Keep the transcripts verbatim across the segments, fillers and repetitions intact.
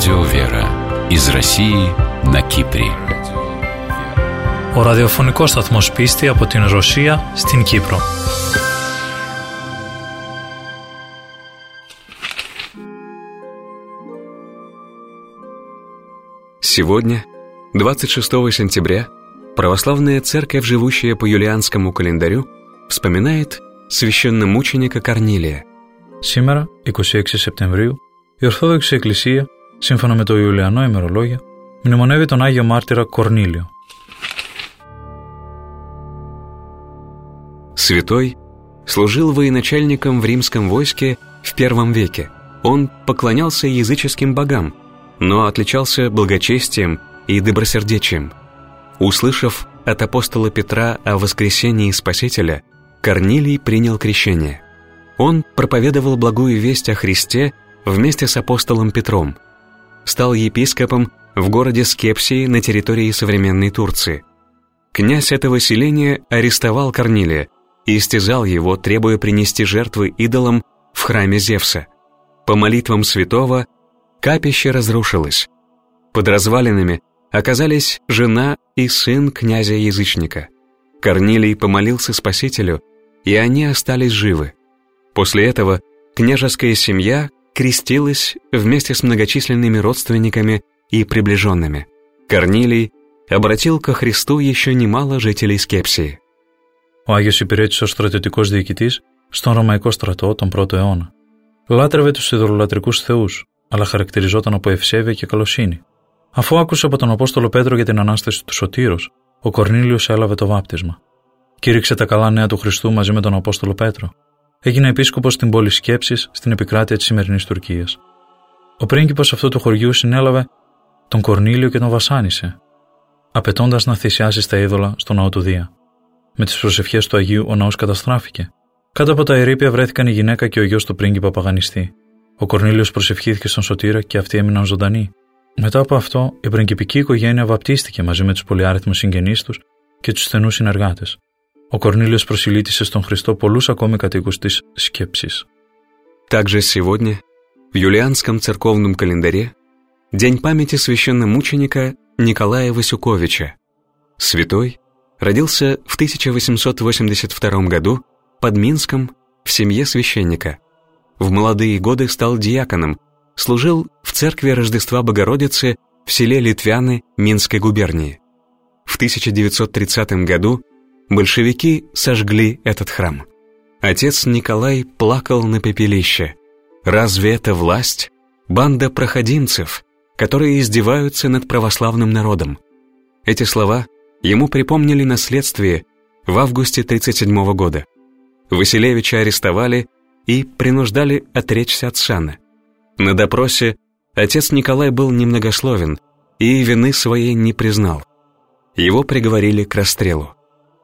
Радио Вера из России на Κύπρη. Ο ραδιοφωνικός σταθμός Πίστη από την Ρωσία στην Κύπρο. Сегодня, двадцать шестого сентября, православная церковь, живущая по юлианскому календарю, вспоминает священномученика Корнилия. Σήμερα, είκοσι έξι Σεπτεμβρίου, η Ορθόδοξη Εκκλησία, σύμφωνα με το Ιουλιανό ημερολόγιο, μνημονεύει τον Άγιο Μάρτυρα Κορνήλιο. Святой служил военачальником в римском войске в первом веке. Он поклонялся языческим богам, но отличался благочестием и добросердечием. Услышав от апостола Петра о воскресении Спасителя, Корнилий принял крещение. Он проповедовал благую весть о Христе вместе с апостолом Петром. Стал епископом в городе Скепсии на территории современной Турции. Князь этого селения арестовал Корнилия и истязал его, требуя принести жертвы идолам в храме Зевса. По молитвам святого капище разрушилось. Под развалинами оказались жена и сын князя-язычника. Корнилий помолился Спасителю, и они остались живы. После этого княжеская семья крестилась вместе с многочисленными родственниками и приближенными. Корнилий обратил ко Христу еще немало жителей Σκέψη. Ο Άγιος υπηρέτησε ως στρατιωτικός διοικητής στον Ρωμαϊκό στρατό τον πρώτο αιώνα. Λάτρευε τους ιδωλολατρικούς θεούς, αλλά χαρακτηριζόταν από ευσέβεια και καλοσύνη. Αφού άκουσε από τον Απόστολο Πέτρο για την Ανάσταση του Σωτήρος, ο Κορνήλιος έλαβε το βάπτισμα. Κήρυξε τα καλά νέα του Χριστού μαζί με τον Απόστολο Πέτρο. Έγινε επίσκοπος στην πόλη Σκέψης στην επικράτεια της σημερινής Τουρκίας. Ο πρίγκιπας αυτού του χωριού συνέλαβε τον Κορνήλιο και τον βασάνισε, απαιτώντας να θυσιάσει στα είδωλα στο ναό του Δία. Με τις προσευχές του Αγίου ο ναός καταστράφηκε. Κάτω από τα ερείπια βρέθηκαν η γυναίκα και ο γιος του πρίγκιπα παγανιστή. Ο Κορνήλιος προσευχήθηκε στον Σωτήρα και αυτοί έμειναν ζωντανοί. Μετά από αυτό, η πριγκιπική οικογένεια βαπτίστηκε μαζί με τους πολυάριθμους συγγενείς τους και τους στενούς συνεργάτες. Ο Κορνήλιος προσιλήτησε στον Χριστό πολλούς ακόμη κατοίκους της Σκέψης. Также сегодня, в юлианском церковном календаре, день памяти священномученика Николая Васюковича. Святой родился в тысяча восемьсот восемьдесят втором году под Минском в семье священника. В молодые годы стал диаконом, служил в церкви Рождества Богородицы в селе Литвяны Минской губернии. В тысяча девятьсот тридцатом году большевики сожгли этот храм. Отец Николай плакал на пепелище. Разве это власть? Банда проходимцев, которые издеваются над православным народом. Эти слова ему припомнили на следствии в августе тридцать седьмого года. Василевича арестовали и принуждали отречься от сана. На допросе отец Николай был немногословен и вины своей не признал. Его приговорили к расстрелу.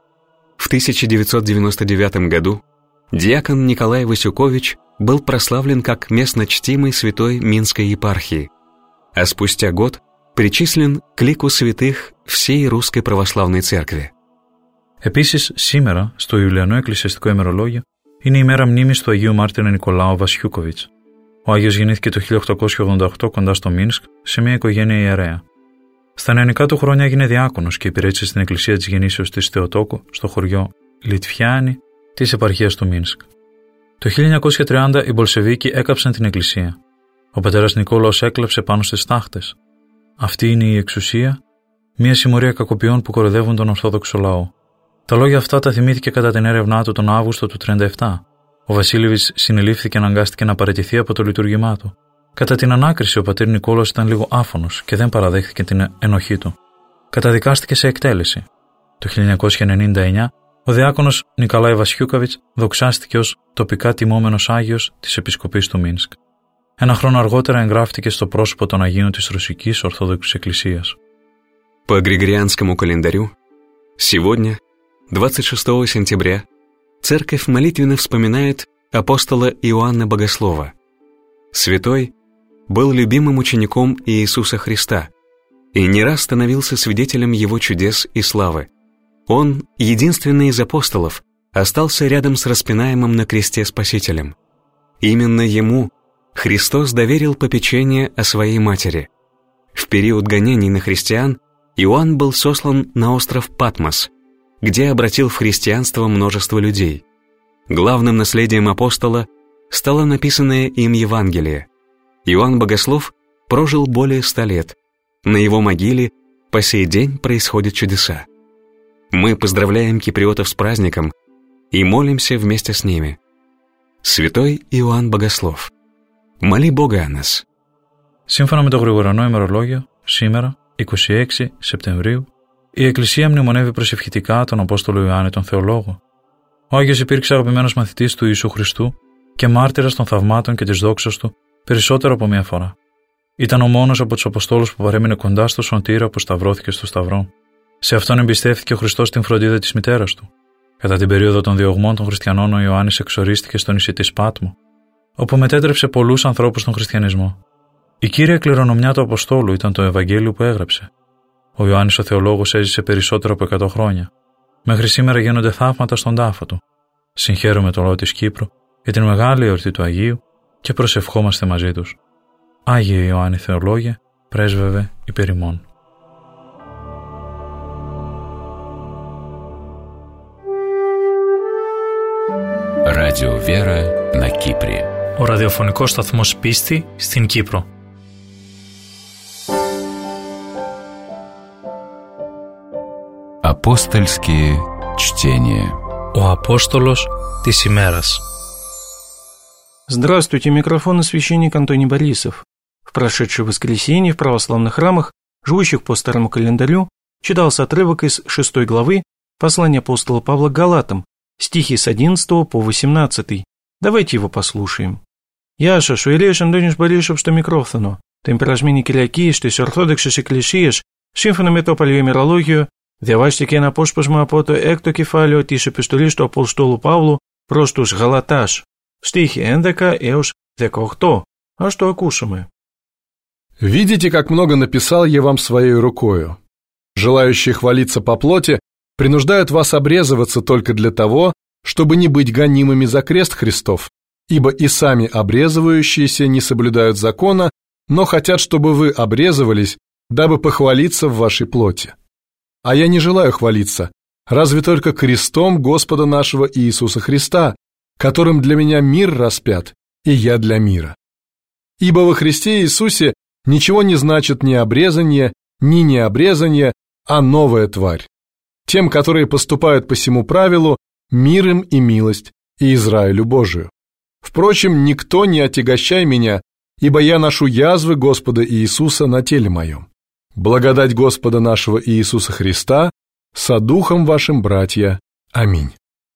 В тысяча девятьсот девяносто девятом году диакон Николай Васюкович был прославлен как местно чтимый святой Минской епархии, а спустя год причислен к лику святых всей Русской Православной Церкви. Επίσης, σήμερα, στο Ιουλιανό Εκκλησιαστικό ημερολόγιο, είναι η μέρα μνήμης του Αγίου Μάρτυρα Νικολάου Βασιούκοβιτς. Ο Άγιος γεννήθηκε το χίλια οκτακόσια ογδόντα οκτώ κοντά στο Μίνσκ σε μια οικογένεια ιερέα. Στα νεανικά του χρόνια έγινε διάκονος και υπηρέτησε στην εκκλησία της γεννήσεως της Θεοτόκου στο χωριό Λιτφιάνη της επαρχίας του Μίνσκ. Το χίλια εννιακόσια τριάντα οι Μπολσεβίκοι έκαψαν την εκκλησία. Ο πατέρας Νικόλαος έκλεψε πάνω στις τάχτες. Αυτή είναι η εξουσία, μια συμμορία κακοποιών που κοροϊδεύουν τον Ορθόδοξο λαό. Τα λόγια αυτά τα θυμήθηκε κατά την έρευνά του τον Αύγουστο του τριάντα επτά. Ο Βασίλεβιτς συνελήφθη και αναγκάστηκε να παραιτηθεί από το λειτουργήμά του. Κατά την ανάκριση, ο πατήρ Νικόλαος ήταν λίγο άφωνος και δεν παραδέχθηκε την ενοχή του. Καταδικάστηκε σε εκτέλεση. Το χίλια εννιακόσια ενενήντα εννιά, ο διάκονος Νικολάη Βασιούκοβιτς δοξάστηκε ως τοπικά τιμόμενος Άγιος της Επισκοπής του Μίνσκ. Ένα χρόνο αργότερα εγγράφτηκε στο πρόσωπο των Αγίων της Ρωσικής Ορθόδοξης Εκκλησίας. По григорианскому календарю, сегодня, двадцать шестого сентября, церковь молитвенно вспоминает апостола Иоанна Богослова. Святой был любимым учеником Иисуса Христа и не раз становился свидетелем Его чудес и славы. Он, единственный из апостолов, остался рядом с распинаемым на кресте Спасителем. Именно Ему Христос доверил попечение о своей матери. В период гонений на христиан Иоанн был сослан на остров Патмос, где обратил в христианство множество людей. Главным наследием апостола стало написанное им Евангелие. Иоанн Богослов прожил более ста лет. На его могиле по сей день происходят чудеса. Мы поздравляем киприотов с праздником и молимся вместе с ними. Святой Иоанн Богослов, моли Бога о нас. Σύμφωνα με το Γρηγορανό ημερολόγιο, σήμερα, είκοσι έξι Σεπτεμβρίου, η Εκκλησία μνημονεύει προσευχητικά τον Απόστολο Ιωάννη τον Θεολόγο. Ο Άγιος υπήρξε αγαπημένος μαθητής του Ιησού Χριστού και μάρτυρας των θαυμάτων και της δόξας του περισσότερο από μία φορά. Ήταν ο μόνος από τους Αποστόλους που παρέμεινε κοντά στο σωτήρα που σταυρώθηκε στο Σταυρό. Σε αυτόν εμπιστεύτηκε ο Χριστός την φροντίδα της μητέρας του. Κατά την περίοδο των διωγμών των χριστιανών, ο Ιωάννης εξορίστηκε στο νησί της Πάτμο, όπου μετέτρεψε πολλούς ανθρώπους στον χριστιανισμό. Η κύρια κληρονομιά του Αποστόλου ήταν το Ευαγγέλιο που έγραψε. Ο Ιωάννης ο Θεολόγος έζησε περισσότερο από εκατό χρόνια. Μέχρι σήμερα γίνονται θαύματα στον τάφο του. Συγχαίρουμε το λαό της Κύπρου για την μεγάλη εορτή του Αγίου και προσευχόμαστε μαζί τους. Άγιε Ιωάννη Θεολόγε, πρέσβευε υπέρ ημών. Ράδιο Βέρα να Κύπρη. Ο ραδιοφωνικός σταθμός Πίστη στην Κύπρο. Апостольские чтения. Ο Απόστολος της ημέρας. Здравствуйте, микрофон и священник Антоний Борисов. В прошедшее воскресенье в православных храмах, живущих по старому календарю, читался отрывок из шестой главы послания апостола Павла к Галатам, стихи с одиннадцатого по восемнадцатый. Давайте его послушаем. Яша, шуелеш Антониш Борисов, что микрофону. Темперажмини киляки, что с ορθόδοξης εκκλησίας, σύμφωνα με το παλαιοημερολόγιο, διαβάστε και ένα απόσπασμα από το έκτο κεφάλαιο της επιστολής του Αποστόλου Παύλου προς τους Γαλατάς, στίχοι έντεκα έως δεκαοκτώ. Ας το ακούσουμε. «Видите, как много написал я вам своей рукою. Желающие хвалиться по плоти принуждают вас обрезываться только для того, чтобы не быть гонимыми за крест Христов, ибо и сами обрезывающиеся не соблюдают закона, но хотят, чтобы вы обрезывались, дабы похвалиться в вашей плоти. А я не желаю хвалиться, разве только крестом Господа нашего Иисуса Христа, которым для меня мир распят, и я для мира. Ибо во Христе Иисусе ничего не значит ни обрезание, ни необрезание, а новая тварь. Тем, которые поступают по сему правилу, мир им и милость, и Израилю Божию. Впрочем, никто не отягощай меня, ибо я ношу язвы Господа Иисуса на теле моем. Благодать Господа нашего Иисуса Христа со духом вашим, братья. Αμήν.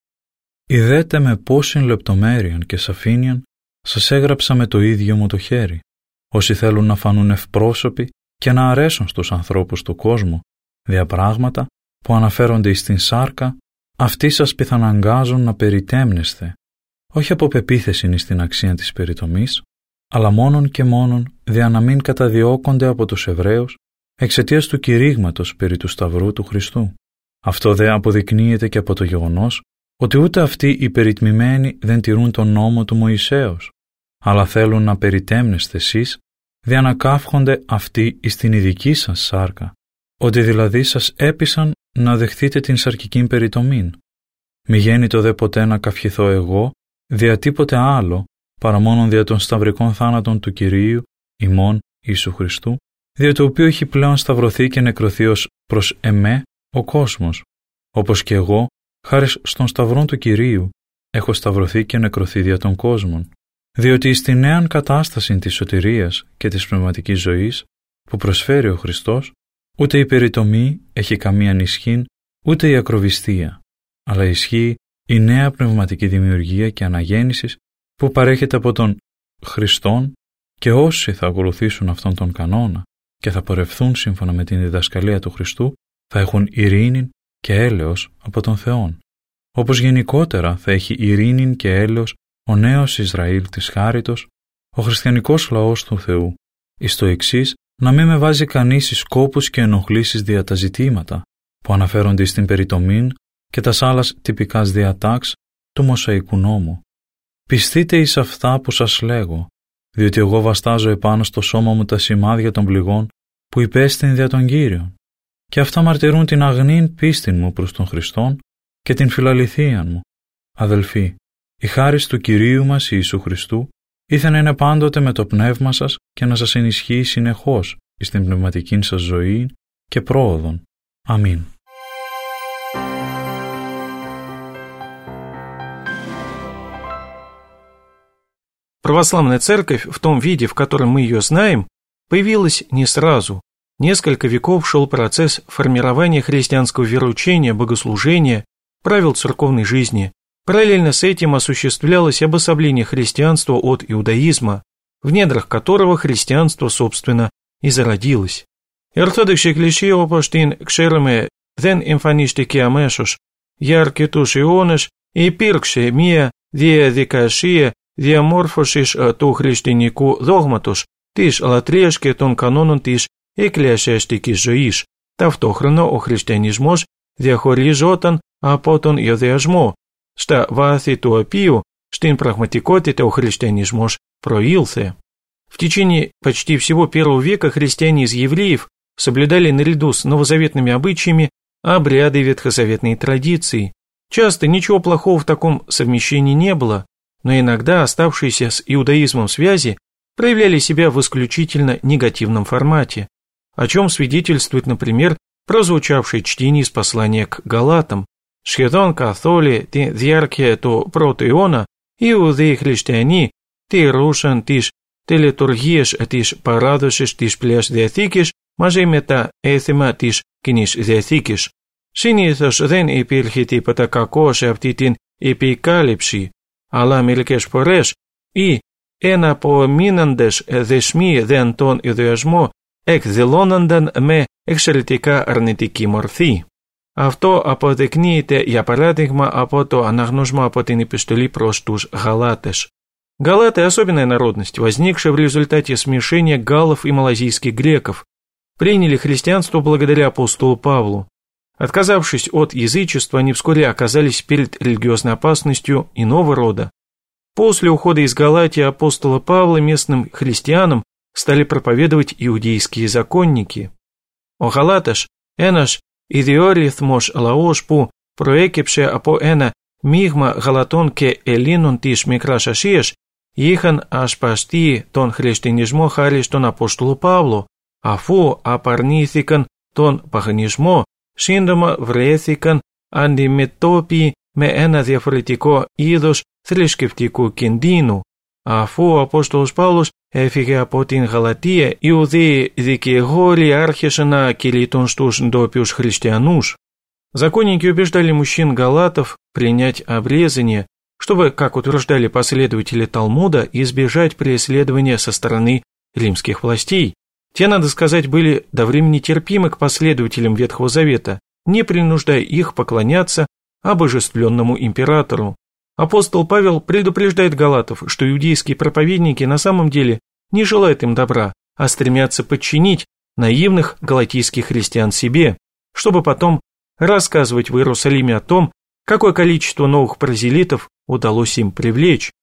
Ιδέτε με πόσην λεπτομέρειαν και σαφήνειαν σας έγραψα με το ίδιο μου το χέρι. Όσοι θέλουν να φανούν ευπρόσωποι και να αρέσουν στους ανθρώπους του κόσμου, διαπράγματα που αναφέρονται στην σάρκα, αυτοί σας πιθαναγκάζουν να περιτέμνεστε, όχι από πεποίθηση στην αξία της περιτομής, αλλά μόνον και μόνον δια να μην καταδιώκονται από τους Εβραίους εξαιτίας του κηρύγματος περί του Σταυρού του Χριστού. Αυτό δε αποδεικνύεται και από το γεγονός ότι ούτε αυτοί οι περιτμημένοι δεν τηρούν τον νόμο του Μωυσέως, αλλά θέλουν να περιτέμνεστε εσείς δια να καύχονται αυτοί εις την ειδική σας σάρκα, ότι δηλαδή σας έπεισαν να δεχθείτε την σαρκικήν περιτομήν. Μη γέννητο δε ποτέ να καυχηθώ εγώ δια τίποτε άλλο παρά μόνον δια των σταυρικών θάνατων του Κυρίου ημών Ιησού Χριστού, δια το οποίο έχει πλέον σταυρωθεί και νεκρωθεί ως προς εμέ ο κόσμος, όπως και εγώ, χάρη στον σταυρόν του Κυρίου, έχω σταυρωθεί και νεκρωθεί δια των κόσμων, διότι στη νέαν κατάσταση της σωτηρίας και της πνευματικής ζωής που προσφέρει ο Χριστός, ούτε η περιτομή έχει καμία ισχύν, ούτε η ακροβιστία, αλλά ισχύει η νέα πνευματική δημιουργία και αναγέννησης που παρέχεται από τον Χριστόν, και όσοι θα ακολουθήσουν αυτόν τον κανόνα και θα πορευθούν σύμφωνα με την διδασκαλία του Χριστού, θα έχουν ειρήνη και έλεος από τον Θεόν. Όπως γενικότερα θα έχει ειρήνη και έλεος ο νέος Ισραήλ της χάριτος, ο χριστιανικός λαός του Θεού, εις το εξής να μην με βάζει κανείς εις σκόπους και ενοχλήσεις δια τα ζητήματα που αναφέρονται στην περιτομήν και τας άλλας τυπικάς διατάξ του Μωσαϊκού νόμου. Πιστείτε εις αυτά που σας λέγω, διότι εγώ βαστάζω επάνω στο σώμα μου τα σημάδια των πληγών που υπέστην δια των Κύριων, και αυτά μαρτυρούν την αγνήν πίστην μου προς τον Χριστόν και την φιλαληθείαν μου. Αδελφοί, η χάρις του Κυρίου μας Ιησού Χριστού ήθε να είναι πάντοτε με το πνεύμα σας και να σας ενισχύει συνεχώς στην πνευματική σας ζωή και πρόοδον. Αμήν. Православная церковь в том виде, в котором мы ее знаем, появилась не сразу. Несколько веков шел процесс формирования христианского вероучения, богослужения, правил церковной жизни. Параллельно с этим осуществлялось обособление христианства от иудаизма, в недрах которого христианство, собственно, и зародилось. Ортодоксοι κλησία όπως την ξέρουμε δεν εμφανίστηκε αμέσως. Για αρκετούς αιώνες υπήρξε μία διαδικασία διαμόρφωσης του χριστιανικού δόγματος, της λατρείας και των κανόνων της εκκλησιαστικής ζωής. Ταυτόχρονα ο χριστιανισμός διαχωριζόταν από τον Ιουδαϊσμό, στα βάθη του οποίου στην πραγματικότητα ο χριστианισμός проился. В течение почти всего первого века христиане из евреев соблюдали наряду с новозаветными обычаями обряды ветхозаветной традиции. Часто ничего плохого в таком совмещении не было, но иногда оставшиеся с иудаизмом связи проявляли себя в исключительно негативном формате, о чем свидетельствует, например, прозвучавшее чтение из послания к Галатам. «Σχεδόν καθόλη τη διάρκεια του πρώτου αιώνα, οι Ιουδαίοι χριστιανοί τηρούσαν τις τελετουργίες της παράδοσης της Παλαιάς Διαθήκης μαζί με τα έθιμα της Κοινής Διαθήκης. Συνήθως δεν υπήρχε τίποτα κακό σε αυτή την επικάλυψη, αλλά μερικές φορές οι εναπομείναντες δεσμοί δεν τον Ιουδαϊσμό εκδηλώνονταν με εξαιρετικά αρνητική μορφή. Αυτό αποδεικνύεται για παράδειγμα από το αναγνώσμα από την επιστολή προς τους Галатες. Галаты – особенная народность, возникшая в результате смешения галлов и малазийских греков, приняли христианство благодаря апостолу Павлу. Отказавшись от язычества, они вскоре оказались перед религиозной опасностью иного рода. После ухода из Галатии апостола Павла местным христианам стали проповедовать иудейские законники. Ο Γαλάτας, ένας ιδιόρυθμος λαός που προέκυψε από ένα μείγμα Γαλατών και Ελλήνων της Μικράς Ασίας, είχαν ασπαστεί τον χριστιανισμό χάρη στον Απόστολο Παύλο, αφού απαρνήθηκαν τον παγανισμό, σύντομα βρέθηκαν αντιμετώπιοι με ένα διαφορετικό είδος θρησκευτικού κινδύνου. Αφού ο Απόστολος Παύλος έφυγε από την Γαλατία, οι Ιουδαίοι δικηγόροι άρχισαν να κηρύττουν στους ντόπιους χριστιανούς. Законники убеждали мужчин галатов принять обрезание, чтобы, как утверждали последователи Талмуда, избежать преследования со стороны римских властей. Те, надо сказать, были до времени терпимы к последователям Ветхого Завета, не принуждая их поклоняться обожествленному императору. Апостол Павел предупреждает галатов, что иудейские проповедники на самом деле не желают им добра, а стремятся подчинить наивных галатийских христиан себе, чтобы потом рассказывать в Иерусалиме о том, какое количество новых прозелитов удалось им привлечь.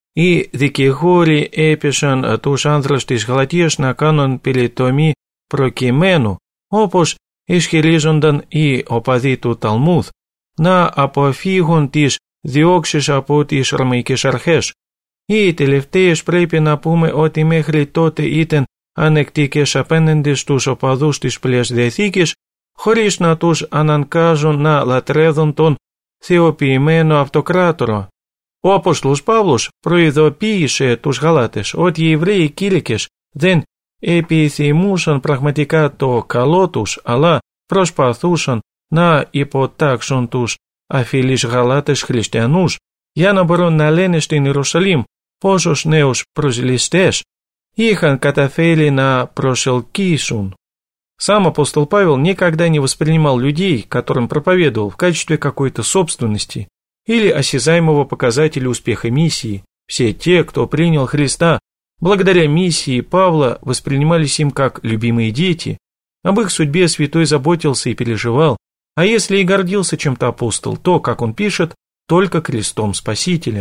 И δικηγόροι έπεσαν τους άνδρες της Γαλατίας να κάνουν περιτομή προκειμένου, όπως ισχυρίζονταν οι οπαδοί του Ταλμούδ, να αποφύγουν τις διώξεις από τις ρωμαϊκές αρχές. Οι τελευταίες πρέπει να πούμε ότι μέχρι τότε ήταν ανεκτικές απέναντι στους οπαδούς της Παλαιάς Διαθήκης, χωρίς να τους αναγκάζουν να λατρεύουν τον θεοποιημένο αυτοκράτορο. Ο Απόστολος Παύλος προειδοποίησε τους Γαλάτες ότι οι Εβραίοι κήρυκες δεν επιθυμούσαν πραγματικά το καλό τους, αλλά προσπαθούσαν να υποτάξουν τους αφιλείς Γαλάτες χριστιανούς για να μπορούν να λένε στην Ιερουσαλήμ πόσους νέους προσελιστές είχαν καταφέρει να προσελκύσουν. Сам апостол Павел никогда не воспринимал людей, которым проповедовал, в качестве какой-то собственности или осязаемого показателя успеха миссии. Все те, кто принял Христа, благодаря миссии Павла, воспринимались им как любимые дети. Об их судьбе святой заботился и переживал, а если и гордился чем-то апостол, то, как он пишет, только крестом Спасителя.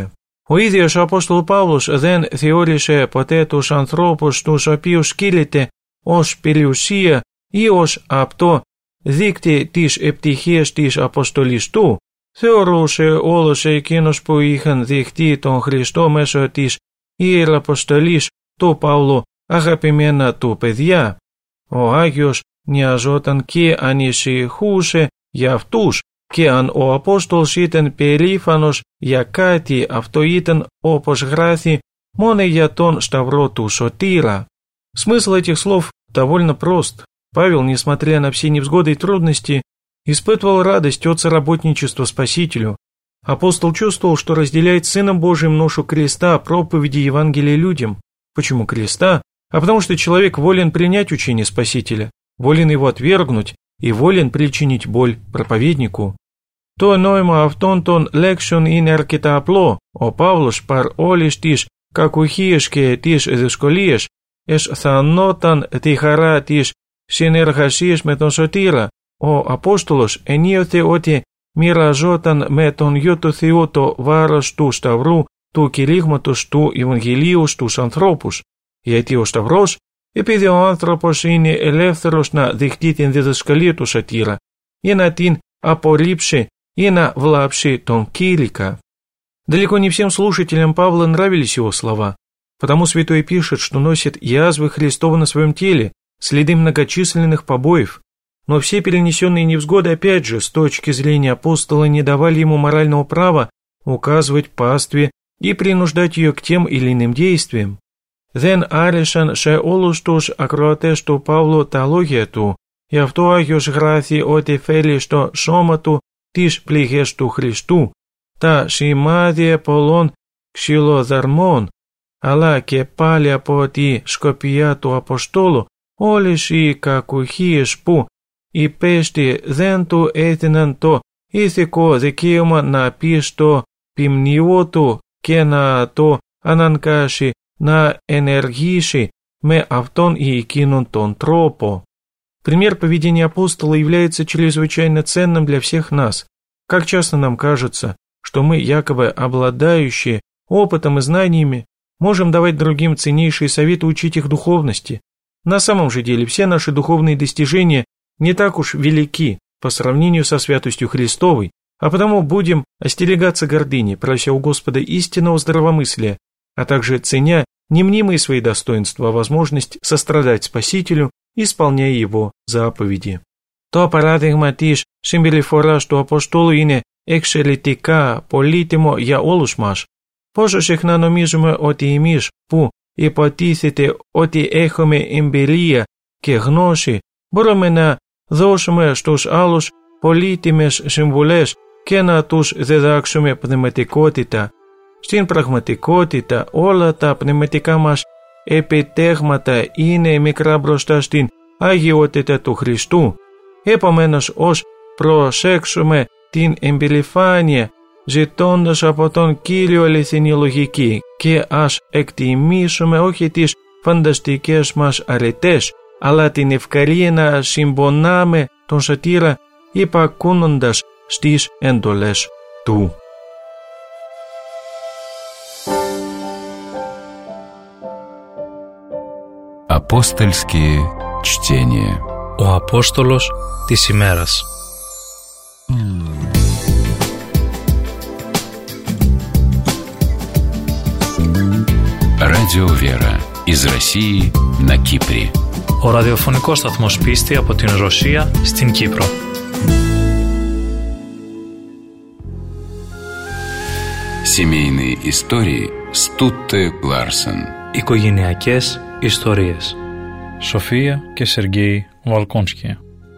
Ο ίδιος ο Απόστολος Παύλος δεν θεώρησε ποτέ τους ανθρώπους τους οποίους κοίλεται ως περιουσία ή ως απτό δείκτη της επιτυχίας της αποστολής του. Θεωρούσε όλους εκείνους που είχαν δεχτεί τον Χριστό μέσω της ιεραποστολής του Παύλου αγαπημένα του παιδιά. Ο Άγιος νοιαζόταν και ανησυχούσε για αυτούς, και αν ο Απόστολος ήταν περήφανος για κάτι, αυτό ήταν, όπως γράφει, μόνο για τον Σταυρό του Сотира. Смысл этих слов довольно прост. Павел, несмотря на все невзгоды и трудности, испытывал радость от соработничества Спасителю. Апостол чувствовал, что разделяет с Сыном Божиим ношу креста, проповеди Евангелия людям. Почему креста? А потому что человек волен принять учение Спасителя, волен его отвергнуть и волен причинить боль проповеднику. Το νόημα αυτών των λέξεων είναι αρκετά απλό. Ο Παύλος παρ' όλες τις κακουχίες και τις δυσκολίες αισθανόταν τη χαρά της συνεργασίας με τον Σωτήρα. Ο Απόστολος ενίοθε ότι μοιραζόταν με τον Υιό του Θεού το βάρος του Σταυρού, του κηρύγματος του Ευαγγελίου στους ανθρώπους. Γιατί ο Σταυρός, επειδή ο άνθρωπος είναι ελεύθερος να δεχτεί την διδασκαλία του Σωτήρα ή να την απορρίψει и на влапши тон килика. Далеко не всем слушателям Павла нравились его слова, потому святой пишет, что носит язвы Христова на своем теле, следы многочисленных побоев, но все перенесенные невзгоды, опять же, с точки зрения апостола, не давали ему морального права указывать пастве и принуждать ее к тем или иным действиям. Δεν άρεσαν σε όλους τους ακροατές του Παύλου τα λόγια του, γι' αυτό ο Άγιος γράφει ότι φέρει στο σώμα του τις πληγές του Χριστού, τα σημάδια πολλών ξυλοδαρμών, αλλά και πάλι από τη σκοπιά του Αποστόλου όλες οι κακουχίες που υπέστη δεν του έδιναν το ηθικό δικαίωμα να πει στο ποιμνιό του και να το αναγκάσει να ενεργήσει με αυτόν ή εκείνον τον τρόπο. Пример поведения апостола является чрезвычайно ценным для всех нас. Как часто нам кажется, что мы, якобы обладающие опытом и знаниями, можем давать другим ценнейшие советы, учить их духовности. На самом же деле все наши духовные достижения не так уж велики по сравнению со святостью Христовой, а потому будем остерегаться гордыни, прося у Господа истинного здравомыслия, а также ценя не мнимые свои достоинства, а возможность сострадать Спасителю, исполняя его заповеди. Το παράδειγμα της συμπεριφοράς του Αποστόλου είναι εξαιρετικά πολύτιμο για όλους μας. Πόσο συχνά νομίζουμε ότι εμείς που υποτίθεται ότι έχουμε εμπειρία και γνώση μπορούμε να δώσουμε στους άλλους πολύτιμες συμβουλές και να τους διδάξουμε πνευματικότητα. Στην πραγματικότητα όλα τα πνευματικά μας επιτεύγματα είναι μικρά μπροστά στην αγιότητα του Χριστού. Επομένως, ως προσέξουμε την εμπειρηφάνεια ζητώντας από τον Κύριο αληθινή λογική και ας εκτιμήσουμε όχι τις φανταστικές μας αρετές, αλλά την ευκαιρία να συμπονάμε τον Σωτήρα υπακούνοντας στις εντολές του. Апостольские чтения. Ο Απόστολος της ημέρας. Радио Вера из России на Кипре. Ο ραδιοφωνικός σταθμός πίστη από την Ρωσία στην Κύπρο. Семейные истории с Тутте Ларсен. Οικογενειακές ιστορίες. София και Сергей Волконские.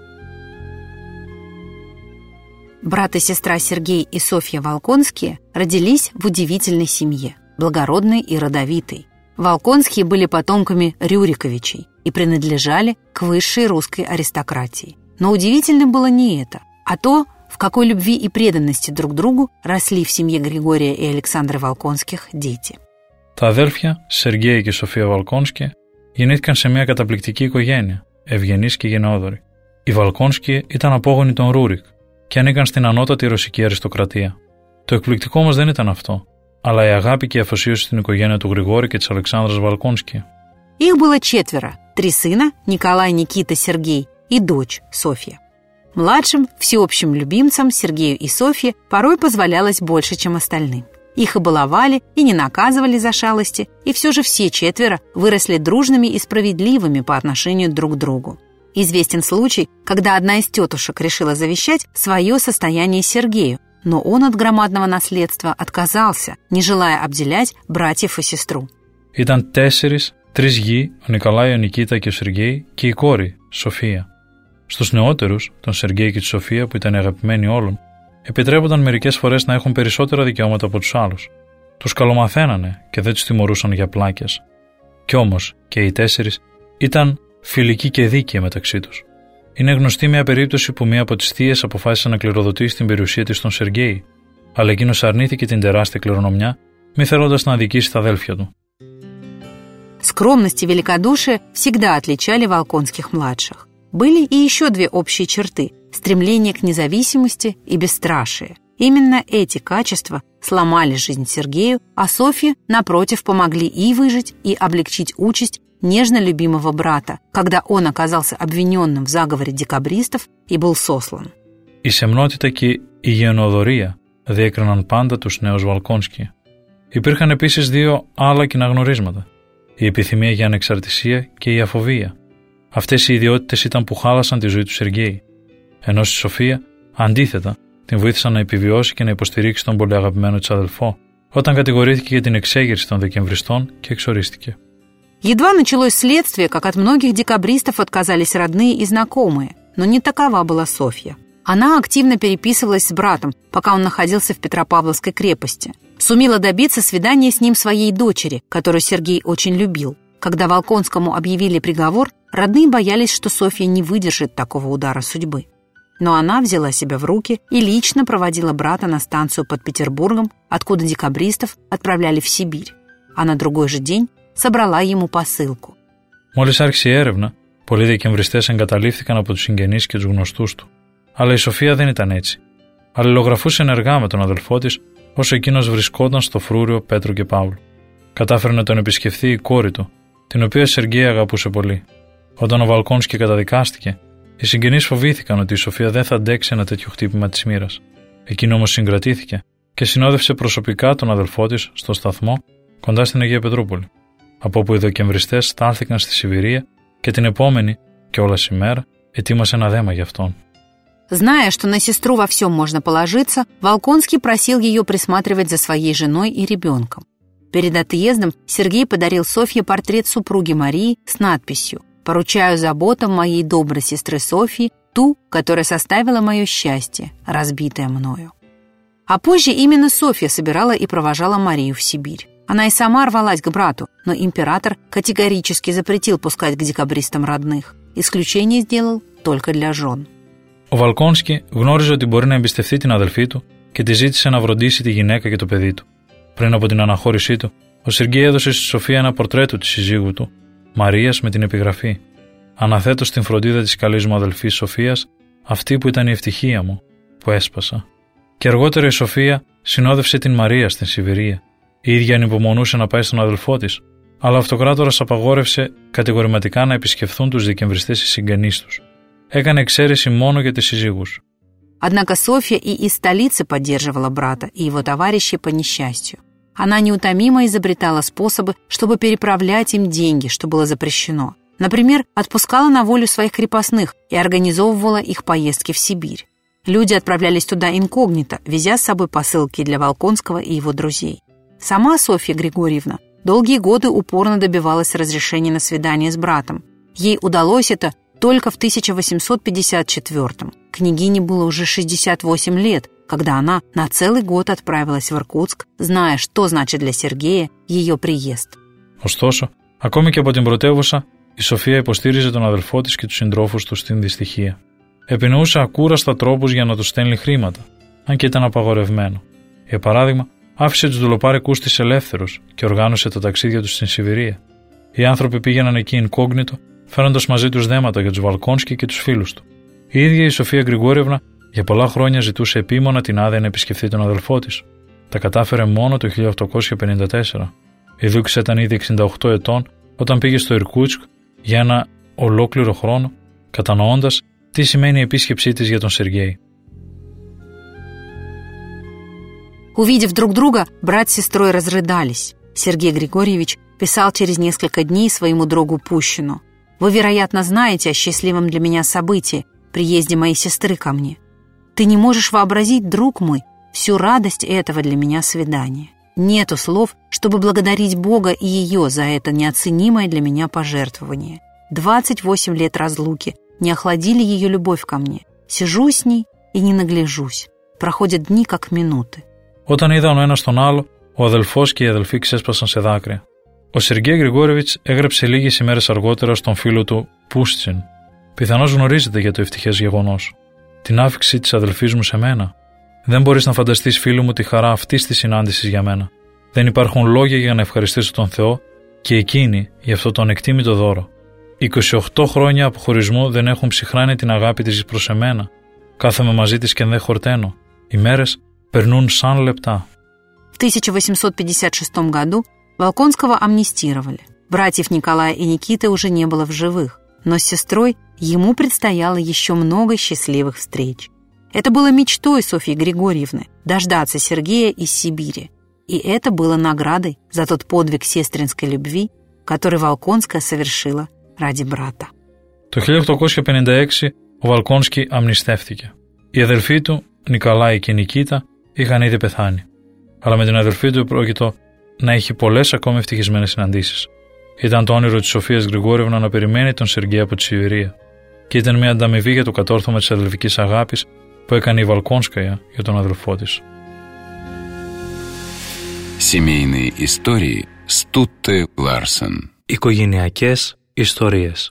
Брат и сестра Сергей и Софья Волконские родились в удивительной семье, благородной и родовитой. Волконские были потомками Рюриковичей и принадлежали к высшей русской аристократии. Но удивительным было не это, а то, в какой любви и преданности друг другу росли в семье Григория и Александры Волконских дети. Τα αδέλφια Σεργέη και Σοφία Βαλκόνσκια γεννήθηκαν σε μια καταπληκτική οικογένεια, ευγενής και γενναιόδορη. Οι Βαλκόνσκοι ήταν απόγονοι των Ρούρικ και ανήκαν στην ανώτατη ρωσική αριστοκρατία. Το εκπληκτικό όμως δεν ήταν αυτό, αλλά η αγάπη και η αφοσίωση στην οικογένεια του Γρηγόρη και της Αλεξάνδρας Волконские. Их было четверо – три сына – Николай, Никита, Сергей и дочь Софья. Младшим, всеобщим любимцам Сергею и Софье порой позволялось больше, чем остальным. Их и баловали, и не наказывали за шалости, и все же все четверо выросли дружными и справедливыми по отношению друг к другу. Известен случай, когда одна из тетушек решила завещать свое состояние Сергею, но он от громадного наследства отказался, не желая обделять братьев и сестру. Ήταν τέσσερις, τρεις γη, ο Νικολάη, ο Νικήτα και ο Σεργέη και η κόρη, Σοφία. Στους νεότερους, τον Σεργέη και τη Σοφία, που ήταν αγαπημένοι όλων, επιτρέπονταν μερικές φορές να έχουν περισσότερα δικαιώματα από τους άλλους. Τους καλομαθαίνανε και δεν τους τιμωρούσαν για πλάκες. Κι όμως και οι τέσσερις ήταν φιλικοί και δίκαιοι μεταξύ τους. Είναι γνωστή μια περίπτωση που μία από τις θείες αποφάσισε να κληροδοτήσει την περιουσία της στον Σεργέη, αλλά εκείνος αρνήθηκε την τεράστια κληρονομιά, μη θέλοντας να αδικήσει τα αδέλφια του. Скромность и великодушие всегда отличали Волконских младших. Были и еще две общие черты – стремление к независимости и бесстрашие. Именно эти качества сломали жизнь Сергею, а Софье, напротив, помогли и выжить, и облегчить участь нежно любимого брата, когда он оказался обвиненным в заговоре декабристов и был сослан. Η σεμνότητα και η γενοδορία διέκριναν πάντα τους νέους Волконские. Υπήρχαν επίσης δύο άλλα κοινά γνωρίσματα. Η επιθυμία για ανεξαρτησία και η αφοβία. Αυτές οι ιδιότητες ήταν που χάλασαν τη ζωή του Σεργέη. Ενώ στη Σοφία, αντίθετα, την βοήθησαν να επιβιώσει και να υποστηρίξει τον πολύ αγαπημένο της αδελφό, όταν κατηγορήθηκε για την εξέγερση των δεκεμβριστών και εξορίστηκε. Едва началось следствие, как от многих декабристов отказались родные и знакомые, но не такова была Софья. Она активно переписывалась с братом, пока он находился в Петропавловской крепости. Сумела добиться свидания с ним своей дочери, которую Сергей очень любил. Когда Волконскому объявили приговор, родные боялись, что Софья не выдержит такого удара судьбы. Но она взяла себя в руки и лично проводила брата на станцию под Петербургом, откуда декабристов отправляли в Сибирь. А на другой же день собрала ему посылку. Μόλις άρχισε η έρευνα, πολλοί δεκεμβριστές εγκαταλείφθηκαν από τους συγγενείς και τους γνωστούς του. Αλλά η Σοφία δεν ήταν έτσι. Αλληλογραφούσε ενεργά με τον αδελφό της, όσο εκείνος βρισκόταν στο φρούριο Πέτρου και Παύλου. Κατάφερε να τον επισκεφθεί η κόρη του, την οποία Σεργέη αγαπούσε πολύ. Όταν ο Волконские καταδικάστηκε, οι συγγενείς φοβήθηκαν ότι η Σοφία δεν θα αντέξει ένα τέτοιο χτύπημα της μοίρας. Εκείνο όμως συγκρατήθηκε και συνόδευσε προσωπικά τον αδελφό της στο σταθμό κοντά στην Αγία Πετρούπολη, από όπου οι δεκεμβριστές στάλθηκαν στη Σιβηρία και την επόμενη, κιόλας ημέρα, ετοίμασε ένα δέμα για αυτόν. Зная, что на сестру во всем можно положиться, Волконский просил ее присматривать за своей женой и ребенком. Перед отъездом Сергей подарил Софье портрет супруги Марии с надписью «Поручаю заботам моей доброй сестры Софьи, ту, которая составила мое счастье, разбитое мною». А позже именно Софья собирала и провожала Марию в Сибирь. Она и сама рвалась к брату, но император категорически запретил пускать к декабристам родных. Исключение сделал только для жен. Ο Волконский γνώριζε ότι μπορεί να εμπιστευτεί την αδελφή του και τη ζήτησε να βροντίσει τη γυναίκα και το παιδί του. Πριν από την αναχώρησή του, ο Σεργέη έδωσε στη Σοφία ένα πορτρέτο της συζύγου του, Μαρίας, με την επιγραφή: «Αναθέτω στην φροντίδα της καλής μου αδελφής Σοφίας, αυτή που ήταν η ευτυχία μου, που έσπασα». Και αργότερα η Σοφία συνόδευσε την Μαρία στην Σιβηρία. Η ίδια ανυπομονούσε να πάει στον αδελφό της, αλλά ο αυτοκράτορας απαγόρευσε κατηγορηματικά να επισκεφθούν τους δεκεμβριστές οι συγγενείς τους. Έκανε εξαίρεση μόνο για τις συζύγους. Однако Софья и из столицы поддерживала брата и его товарищей по несчастью. Она неутомимо изобретала способы, чтобы переправлять им деньги, что было запрещено. Например, отпускала на волю своих крепостных и организовывала их поездки в Сибирь. Люди отправлялись туда инкогнито, везя с собой посылки для Волконского и его друзей. Сама Софья Григорьевна долгие годы упорно добивалась разрешения на свидание с братом. Ей удалось это только в тысяча восемьсот пятьдесят четвёртом. Княгине было уже шестьдесят восемь лет, когда она на целый год отправилась в Иркутск, зная, что значит для Сергея ее приезд. Ωστόσο, ακόμη και από την πρωτεύουσα, η Σοφία υποστήριζε τον αδελφό της και τους συντρόφους του στην δυστυχία. Επινοούσε ακούραστα τρόπους για να τους στέλνει χρήματα, αν και ήταν απαγορευμένο. Για παράδειγμα, άφησε τους δουλοπάρικούς της ελεύθερους και οργάνωσε τα ταξίδια τους στην Σιβηρία. Οι άνθρωποι πήγαιναν εκεί incognito, φέρνοντας μαζί τους δέματα για τους Волконские και τους φίλους του. Η ίδια η Σοφία Γρηγόριευνα για πολλά χρόνια ζητούσε επίμονα την άδεια να επισκεφθεί τον αδελφό της. Τα κατάφερε μόνο το χίλια οκτακόσια πενήντα τέσσερα. Η Δούκισσα ήταν ήδη εξήντα οκτώ ετών όταν πήγε στο Ιρκούτσκ για ένα ολόκληρο χρόνο, κατανοώντας τι σημαίνει η επίσκεψή της για τον Σεργέη. Увидев друг друга, брат с сестрой разрыдались. Сергей Григорьевич писал через несколько дней своему другу Пущину: «Вы, вероятно, знаете о счастливом для меня событии, приезде моей сестры ко мне. Ты не можешь вообразить, друг мой, всю радость этого для меня свидания. Нету слов, чтобы благодарить Бога и ее за это неоценимое для меня пожертвование. двадцать восемь лет разлуки не охладили ее любовь ко мне. Сижу с ней и не нагляжусь. Проходят дни, как минуты». Όταν είδαν ο ένας τον άλλο, ο αδελφός και η αδελφή ξέσπασαν σε δάκρυα. Ο Σεργέη Γρηγόρεβιτς έγραψε λίγες ημέρες αργότερα στον φίλο του Πούστιν: «Πιθανώς γνωρίζετε για το ευτυχές γεγονός. Την άφηξη της αδελφής μου σε μένα. Δεν μπορείς να φανταστείς, φίλου μου, τη χαρά αυτής της συνάντησης για μένα. Δεν υπάρχουν λόγια για να ευχαριστήσω τον Θεό και εκείνη για αυτό το ανεκτήμητο δώρο. είκοσι οκτώ χρόνια αποχωρισμού δεν έχουν ψυχράνει την αγάπη της προς εμένα. Κάθομαι μαζί της και δεν χορταίνω. Οι μέρες περνούν σαν λεπτά». В тысяча восемьсот пятьдесят шестом году Волконского амнистировали. Братьев Николая и Никиты уже не было в живых, но с сестрой ему предстояло еще много счастливых встреч. Это было мечтой Софьи Григорьевны – дождаться Сергея из Сибири. И это было наградой за тот подвиг сестринской любви, который Волконская совершила ради брата. Το χίλια οκτακόσια πενήντα έξι ο Βαλκόνσκι αμνηστεύτηκε. Οι αδελφοί του, Νικολάη και Νικίτα, είχαν ήδη πεθάνει. Αλλά με την αδελφή του πρόκειτο να έχει πολλές ακόμη ευτυχισμένες συναντήσεις. Ήταν το όνειρο της Σοφίας Γρηγόριευνα να περιμένει τον Σεργέη από τη Σιβηρία. Και ήταν μια ανταμοιβή για το κατόρθωμα της αδελφικής αγάπης που έκανε η Βαλκόνσκαια για τον αδελφό της. Семейные истории Стутте Ларсен. Οικογενειακές ιστορίες.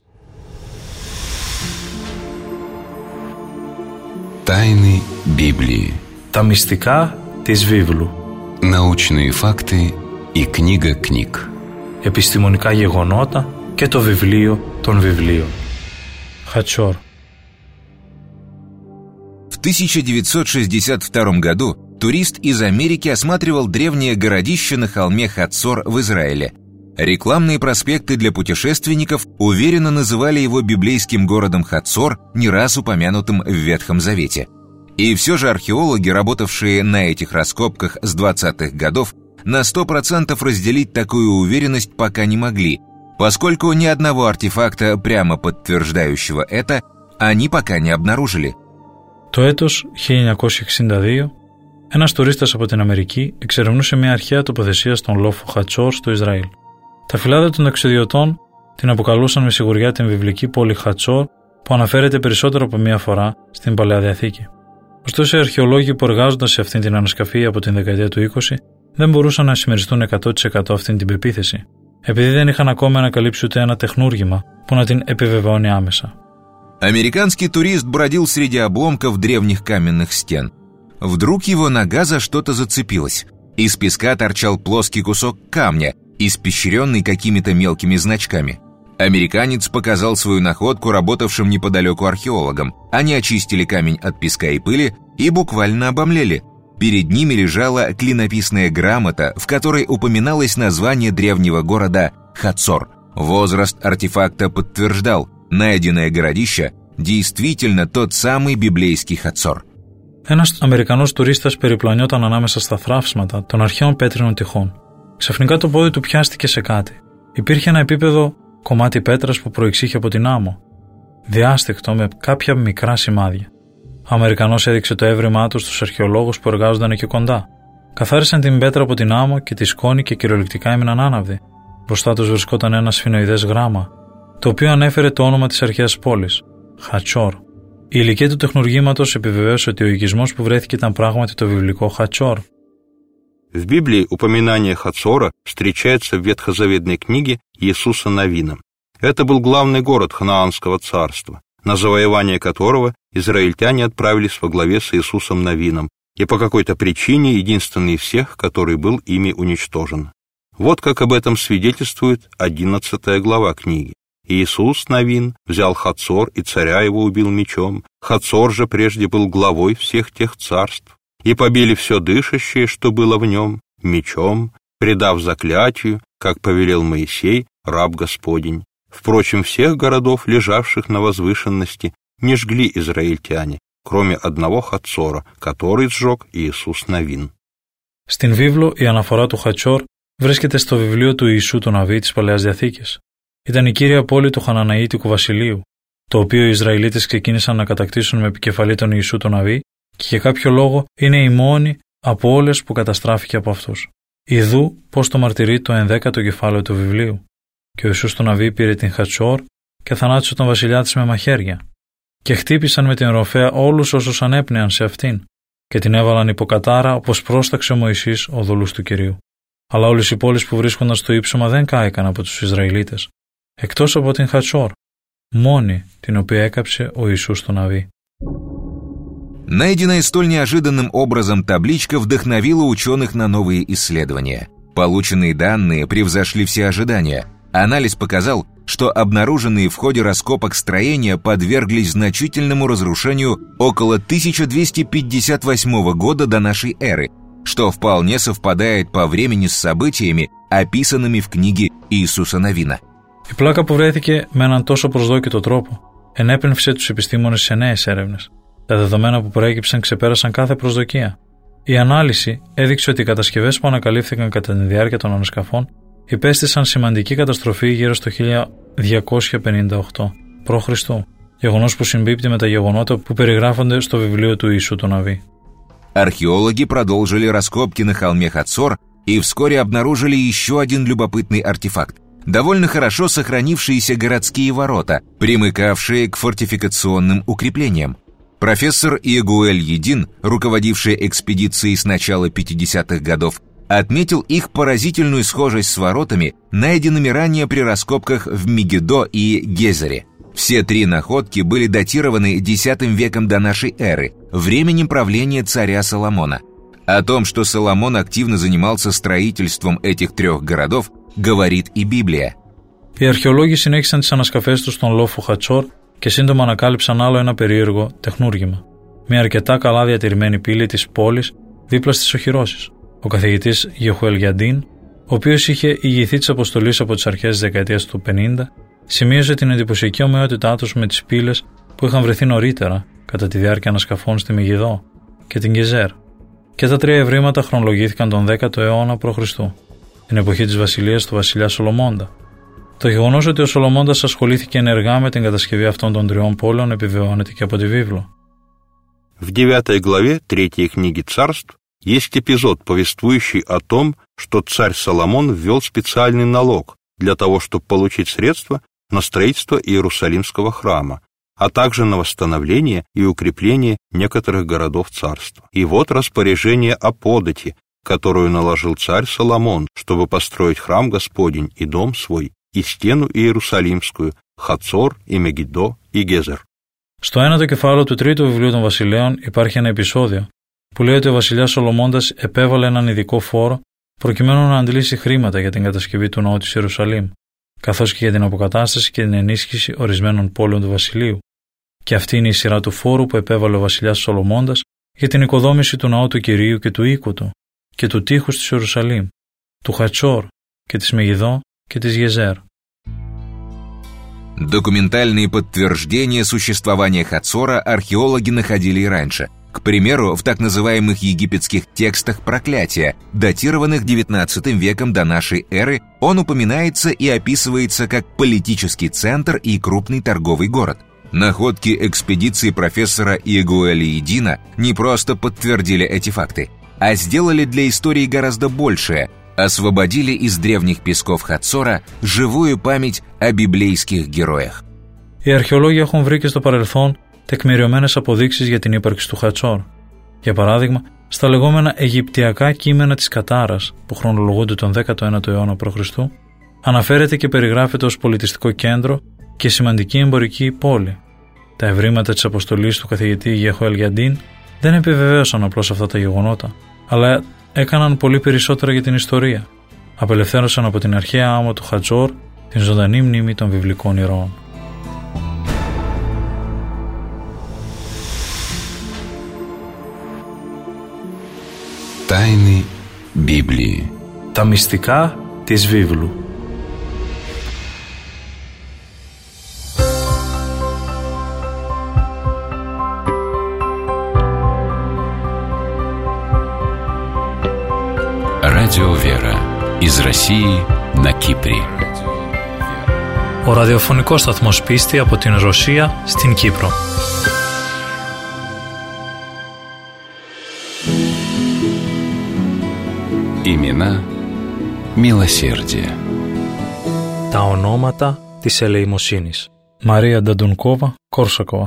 Тайны Библии. Τα μυστικά της βίβλου. Научные факты и книга книг. Επιστημονικά γεγονότα και το βιβλίο των βιβλίων. Χατσόρ. В тысяча девятьсот шестьдесят втором году турист из Америки осматривал древнее городище на холме Хацор в Израиле. Рекламные проспекты для путешественников уверенно называли его библейским городом Хацор, не раз упомянутым в Ветхом Завете. И все же археологи, работавшие на этих раскопках с двадцатых годов, на сто процентов разделить такую уверенность пока не могли, поскольку ни одного артефакта, прямо подтверждающего это, они пока не обнаружили. Το έτος χίλια εννιακόσια εξήντα δύο, ένας τουρίστας από την Αμερική εξερευνούσε μια αρχαία τοποθεσία στον λόφο Χατσόρ στο Ισραήλ. Τα φυλάδια των ταξιδιωτών την αποκαλούσαν με σιγουριά την βιβλική πόλη Χατσόρ, που αναφέρεται περισσότερο από μία φορά στην Παλαιά Διαθήκη. Ωστόσο, οι αρχαιολόγοι που εργάζονταν σε αυτήν την ανασκαφή από την δεκαετία του είκοσι δεν μπορούσαν να συμμεριστούν εκατό τοις εκατό αυτήν την πεποίθηση, επειδή δεν είχαν ακόμα ανακαλύψει ούτε ένα τεχνούργημα που να την επιβεβαιώνει άμεσα. Американский турист бродил среди обломков древних каменных стен. Вдруг его нога за что-то зацепилась. Из песка торчал плоский кусок камня, испещренный какими-то мелкими значками. Американец показал свою находку работавшим неподалеку археологам. Они очистили камень от песка и пыли и буквально обомлели. Перед ними лежала клинописная грамота, в которой упоминалось название древнего города Хацор. Возраст артефакта подтверждал: найденное городище действительно тот самый библейский Хацор. Ένας Αμερικανός τουρίστας περιπλανιόταν ανάμεσα στα θράψματα των αρχαίων πέτρινων τυχών. Ξαφνικά το πόδι του πιάστηκε σε κάτι. Υπήρχε ένα επίπεδο κομμάτι πέτρας που προεξήχε από την άμμο, διάστηκτο με κάποια μικρά σημάδια. Ο Αμερικανός έδειξε το έβριμά του στους αρχαιολόγους που εργάζονταν εκεί κοντά. Καθάρισαν την πέτρα από την άμμο και τη σκόνη και κυριολεκτικά έμειναν άναυδοι. Μπροστά τους βρισκόταν ένα σφινοειδές γράμμα, το οποίο ανέφερε το όνομα της αρχαίας πόλης, Χατσόρ. Η ηλικία του τεχνουργήματος επιβεβαίωσε ότι ο οικισμός που βρέθηκε ήταν πράγματι το βιβλικό Χατσόρ. В Библии упоминание Хацора встречается в ветхозаветной книге Иисуса Навина. Это был главный город Ханаанского царства, на завоевание которого израильтяне отправились во главе с Иисусом Навином, и по какой-то причине единственный из всех, который был ими уничтожен. Вот как об этом свидетельствует одиннадцатая глава книги. Иисус Навин взял Хацор, и царя его убил мечом. Хацор же прежде был главой всех тех царств. и побили все дышащее, что было в нем, мечом, предав заклятию, как повелел Моисей, раб Господень. Впрочем, всех городов, лежавших на возвышенности, не жгли израильтяне, кроме одного Хацора, который сжег Иисус Навин. Στην βίβλο η αναφορά του Χατσόρ βρίσκεται στο βιβλίο του Ιησού του Ναβί της Παλαιάς Διαθήκης. Ήταν η κύρια πόλη του Χαναναΐτικου βασιλείου, το οποίο οι Ισραηλίτες ξεκίνησαν να κατακτήσουν με επικεφαλή τον Ιησού του Ναβί και για κάποιο λόγο είναι η μόνη από όλες που καταστράφηκε από αυτούς. Ιδού πώς το μαρτυρεί το ενδέκατο κεφάλαιο του βιβλίου. Και ο Ιησούς του Ναβί πήρε την Χατσόρ και θανάτισε τον βασιλιά της με μαχαίρια. Και χτύπησαν με την ροφέα όλους όσους ανέπνεαν σε αυτήν, και την έβαλαν υποκατάρα όπως πρόσταξε ο Μωυσής ο δούλος του Κυρίου. Αλλά όλες οι πόλεις που βρίσκονταν στο ύψωμα δεν κάηκαν από τους Ισραηλίτες, εκτός από την Χατσόρ, μόνη την οποία έκαψε ο Ιησούς του Ναβί. Найденная столь неожиданным образом табличка вдохновила ученых на новые исследования. Полученные данные превзошли все ожидания. Анализ показал, что обнаруженные в ходе раскопок строения подверглись значительному разрушению около тысяча двести пятьдесят восьмого года до нашей эры, что вполне совпадает по времени с событиями, описанными в книге Иисуса Навина. Η πλάκα που βρέθηκε με έναν τόσο προσδόκητο τρόπο ενέπνευσε τους επιστήμονες σε νέες έρευνες. Τα δεδομένα που προέκυψαν ξεπέρασαν κάθε προσδοκία. Η ανάλυση έδειξε ότι οι κατασκευές που ανακαλύφθηκαν κατά τη διάρκεια των ανασκαφών υπέστησαν σημαντική καταστροφή γύρω στο χίλια διακόσια πενήντα οκτώ π.Χ., γεγονός που συμπίπτει με τα γεγονότα που περιγράφονται στο βιβλίο του Ιησού του Ναβί. Археологи продолжили раскопки на холме Хацор и вскоре обнаружили еще один любопытный артефакт. Довольно хорошо сохранившиеся городские ворота, примыкавшие к фортификационным укреплениям. Профессор Иегуэль Един, руководивший экспедицией с начала пятидесятых годов, отметил их поразительную схожесть с воротами, найденными ранее при раскопках в Мегидо и Гезере. Все три находки были датированы десятым веком до нашей эры, временем правления царя Соломона. О том, что Соломон активно занимался строительством этих трех городов, говорит и Библия. Οι αρχαιολόγοι συνέχισαν τις ανασκαφές τους στον λόφο Χατσόρ και σύντομα ανακάλυψαν άλλο ένα περίεργο τεχνούργημα. Μια αρκετά καλά διατηρημένη πύλη της πόλης δίπλα στις οχυρώσεις. Ο καθηγητής Γεχουέλ Γιαντίν, ο οποίος είχε ηγηθεί της αποστολής από τις αρχές της δεκαετίας του πενήντα, σημείωσε την εντυπωσιακή ομοιότητά τους με τις πύλες που είχαν βρεθεί νωρίτερα κατά τη διάρκεια ανασκαφών στη Μεγιδό και την Γεζέρ. Και τα τρία ευρήματα χρονολογήθηκαν τον δέκατο αιώνα π.Χ., την εποχή της βασιλείας του βασιλιά Σολομώντα. Το γεγονός ότι ο Σολομώντας ασχολήθηκε ενεργά με την κατασκευή αυτών των τριών πόλεων επιβεβαιώνεται και από τη βίβλο. В девятой главе третьей книги Царств есть эпизод, повествующий о том, что царь Соломон ввел специальный налог для того, чтобы получить средства на строительство Иерусалимского храма, а также на восстановление и укрепление некоторых городов царства. И вот распоряжение о подати, которую наложил царь Соломон, чтобы построить храм Господень и дом свой, и стену Иерусалимскую, Хацор и Мегидо и Гезер. Στο ένατο κεφάλαιο του τρίτου βιβλίου των Βασιλέων υπάρχει ένα επεισόδιο που λέει ότι ο βασιλιάς Σολομώντας επέβαλε έναν ειδικό φόρο προκειμένου να αντλήσει χρήματα για την κατασκευή του ναού της Ιερουσαλήμ, καθώς και για την αποκατάσταση και την ενίσχυση ορισμένων πόλεων του βασιλείου. Και αυτή είναι η σειρά του φόρου που επέβαλε ο βασιλιάς Σολομώντας για την οικοδόμηση του ναού του Κυρίου και του οίκου του, και του τείχους της Ιερουσαλήμ, του Χατσόρ και της Μεγιδό και της Γεζέρ. Документальные подтверждения существования Хацора археологи находили и раньше. К примеру, в так называемых египетских текстах проклятия, датированных девятнадцатым веком до нашей эры, он упоминается и описывается как политический центр и крупный торговый город. Находки экспедиции профессора Иегуэля Едина не просто подтвердили эти факты, а сделали для истории гораздо большее – освободили из древних песков Хацора живую память о библейских героях. Οι αρχαιολόγοι έχουν βρει και στο παρελθόν τεκμηριωμένες αποδείξεις για την ύπαρξη του Χατσόρ. Για παράδειγμα, στα λεγόμενα Αιγυπτιακά κείμενα της Κατάρας, που χρονολογούνται τον δέκατο ένατο αιώνα π.Χ., αναφέρεται και περιγράφεται ως πολιτιστικό κέντρο και σημαντική εμπορική πόλη. Τα ευρήματα της αποστολής του καθηγητή Γεχουέλ Γιαντίν δεν επιβεβαίωσαν απλώς αυτά τα γεγονότα, αλλά έκαναν πολύ περισσότερα για την ιστορία. Απελευθέρωσαν από την αρχαία άμμο του Χατσόρ την ζωντανή μνήμη των βιβλικών ηρώων. Τάινη Біблії. Τα μυστικά της βίβλου. Радио Вера. Из России на Кипре. Ο ραδιοφωνικός σταθμός Πίστη από την Ρωσία στην Κύπρο. Имена милосердия. Τα ονόματα της ελεημοσύνης. Μαρία Νταντουνκόβα, Корсакова.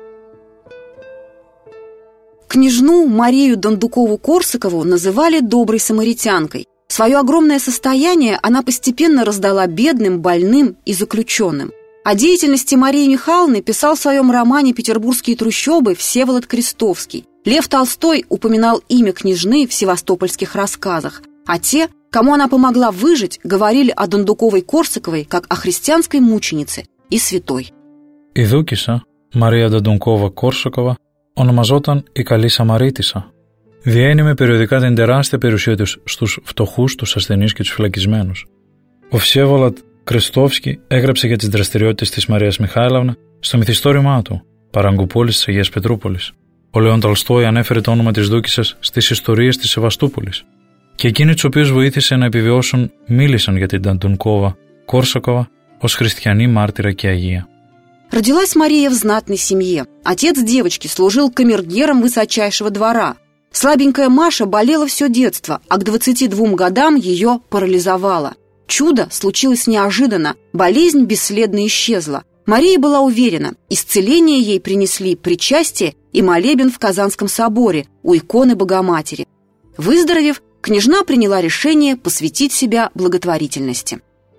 Княжну Марию Дондукову-Корсакову называли доброй самаритянкой. Свое огромное состояние она постепенно раздала бедным, больным и заключенным. О деятельности Марии Михайловны писал в своем романе «Петербургские трущобы» Всеволод Крестовский. Лев Толстой упоминал имя княжны в севастопольских рассказах, а те, кому она помогла выжить, говорили о Дондуковой-Корсаковой как о христианской мученице и святой. Η δούκισσα Μαρία Νταντουνκόβα-Κορσακова ονομαζόταν η Καλή Σαμαρίτισσα. Διένυμε περιοδικά την τεράστια περιουσία της στους φτωχούς, τους ασθενείς και τους φυλακισμένους. Ο Всеволод Κρεστόφσκι έγραψε για τις δραστηριότητες της Μαρίας Μιχάηλαυνα στο μυθιστόρημά του «Παραγκουπόλης της Αγίας Πετρούπολης». Ο Λέων Τολστόι ανέφερε το όνομα της δούκισσας στις ιστορίες της Σεβαστούπολης. Και εκείνοι τους οποίους βοήθησε να επιβιώσουν μίλησαν για την Νταντουνκόβα Корсакова ως χριστιανή μάρτυρα και αγία. Родилась Мария в знатной семье. Отец девочки служил камергером высочайшего двора. Слабенькая Маша болела все детство, а к двадцати двум годам ее парализовало. Чудо случилось неожиданно, болезнь бесследно исчезла. Мария была уверена, исцеление ей принесли причастие и молебен в Казанском соборе у иконы Богоматери. Выздоровев, княжна приняла решение посвятить себя благотворительности.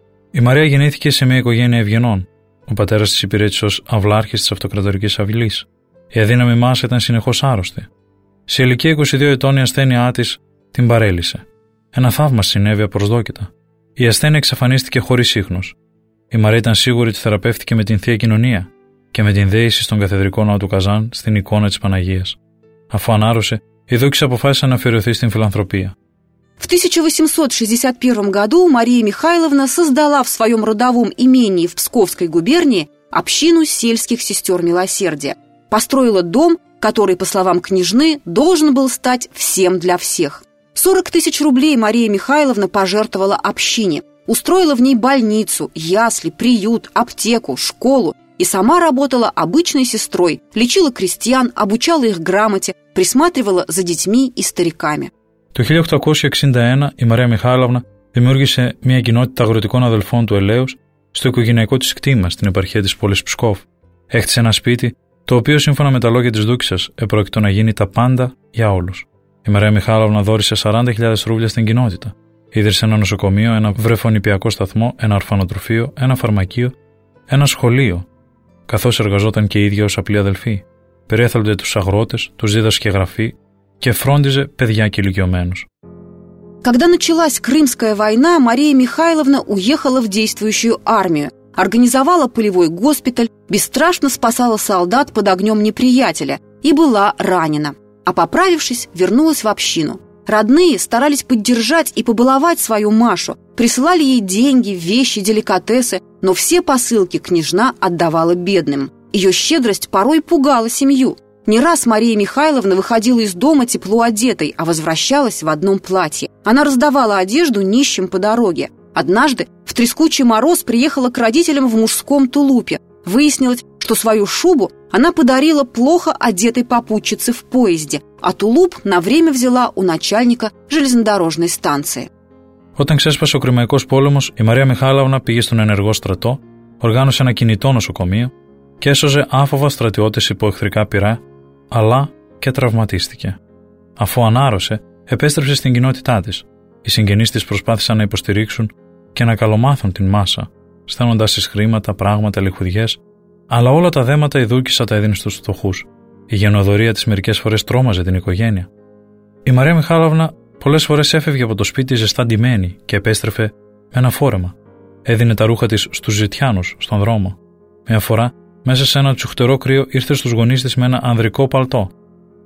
Η Μαρία γεννήθηκε σε μια οικογένεια ευγενών. Ο πατέρας της υπηρέτησε ως αυλάρχης της Αυτοκρατορικής Αυλής. Η αδύναμη Μάσα ήταν συνεχώς άρρωστη. Σε ηλικία είκοσι δύο ετών η ασθένειά της την παρέλυσε. Ένα θαύμα συνέβη απροσδόκητα. Η ασθένεια εξαφανίστηκε χωρίς ίχνος. Η Μαρία ήταν σίγουρη ότι θεραπεύτηκε με την Θεία Κοινωνία και με την δέηση στον καθεδρικό ναό του Καζάν στην εικόνα της Παναγίας. Αφού ανάρρωσε, η δούκισσα αποφάσισε να αφιερωθεί στην φιλανθρωπία. В тысяча восемьсот шестьдесят первом году Мария Михайловна создала в своем родовом имении в Псковской губернии общину сельских сестер милосердия. Построила дом, который, по словам княжны, должен был стать всем для всех. сорок тысяч рублей Мария Михайловна пожертвовала общине, устроила в ней больницу, ясли, приют, аптеку, школу и сама работала обычной сестрой, лечила крестьян, обучала их грамоте, присматривала за детьми и стариками. Το χίλια οκτακόσια εξήντα ένα η Μαρία Μιχάηλαυνα δημιούργησε μια κοινότητα αγροτικών αδελφών του Ελέους στο οικογενειακό της κτήμα στην επαρχία της πόλης Ψκόβ. Έχτισε ένα σπίτι, το οποίο σύμφωνα με τα λόγια της δούκισσας επρόκειτο να γίνει τα πάντα για όλους. Η Μαρία Μιχάηλαυνα δώρισε σαράντα χιλιάδες ρούβλια στην κοινότητα. Ίδρυσε ένα νοσοκομείο, ένα βρεφονηπιακό σταθμό, ένα ορφανοτροφείο, ένα φαρμακείο, ένα σχολείο, καθώς εργαζόταν και η ίδια ως απλή αδελφή. Περιέθαλπτε τους αγρότες, τους δίδασκε γραφή και φρόντιζε παιδιά και ηλικιωμένους. Когда началась Крымская война, Мария Михайловна уехала в действующую армию, организовала полевой госпиталь, бесстрашно спасала солдат под огнем неприятеля и была ранена. А поправившись, вернулась в общину. Родные старались поддержать и побаловать свою Машу, присылали ей деньги, вещи, деликатесы, но все посылки княжна отдавала бедным. Ее щедрость порой пугала семью. Не раз Мария Михайловна выходила из дома тепло одетой, а возвращалась в одном платье. Она раздавала одежду нищим по дороге. Однажды в трескучий мороз приехала к родителям в мужском тулупе. Выяснилось, что свою шубу она подарила плохо одетой попутчице в поезде, а тулуп на время взяла у начальника железнодорожной станции. Όταν ξέσπασε ο Κρημαϊκός πόλεμος, η Μαρία Μιχάηλαυνα πήγε στον ενεργό στρατό, οργάνωσε ένα κινητό νοσοκομείο και έσωζε άφοβα στρατιώτες υπό εχθρικά πυρά, αλλά και τραυματίστηκε. Αφού ανάρρωσε, επέστρεψε στην κοινότητά της. Οι συγγενείς της προσπάθησαν να υποστηρίξουν και να καλομάθουν την Μάσα, στέλνοντας της χρήματα, πράγματα, λιχουδιές, αλλά όλα τα δέματα η δούκισσα τα έδινε στους φτωχούς. Η γενοδορία της μερικές φορές τρόμαζε την οικογένεια. Η Μαρία Μιχάηλαυνα πολλές φορές έφευγε από το σπίτι ζεστά ντυμένη και επέστρεφε με ένα φόρεμα. Έδινε τα ρούχα της στους ζητιάνους στον δρόμο. Μια φορά, μέσα σε ένα τσουχτερό κρύο, ήρθε στους γονείς της με ένα ανδρικό παλτό.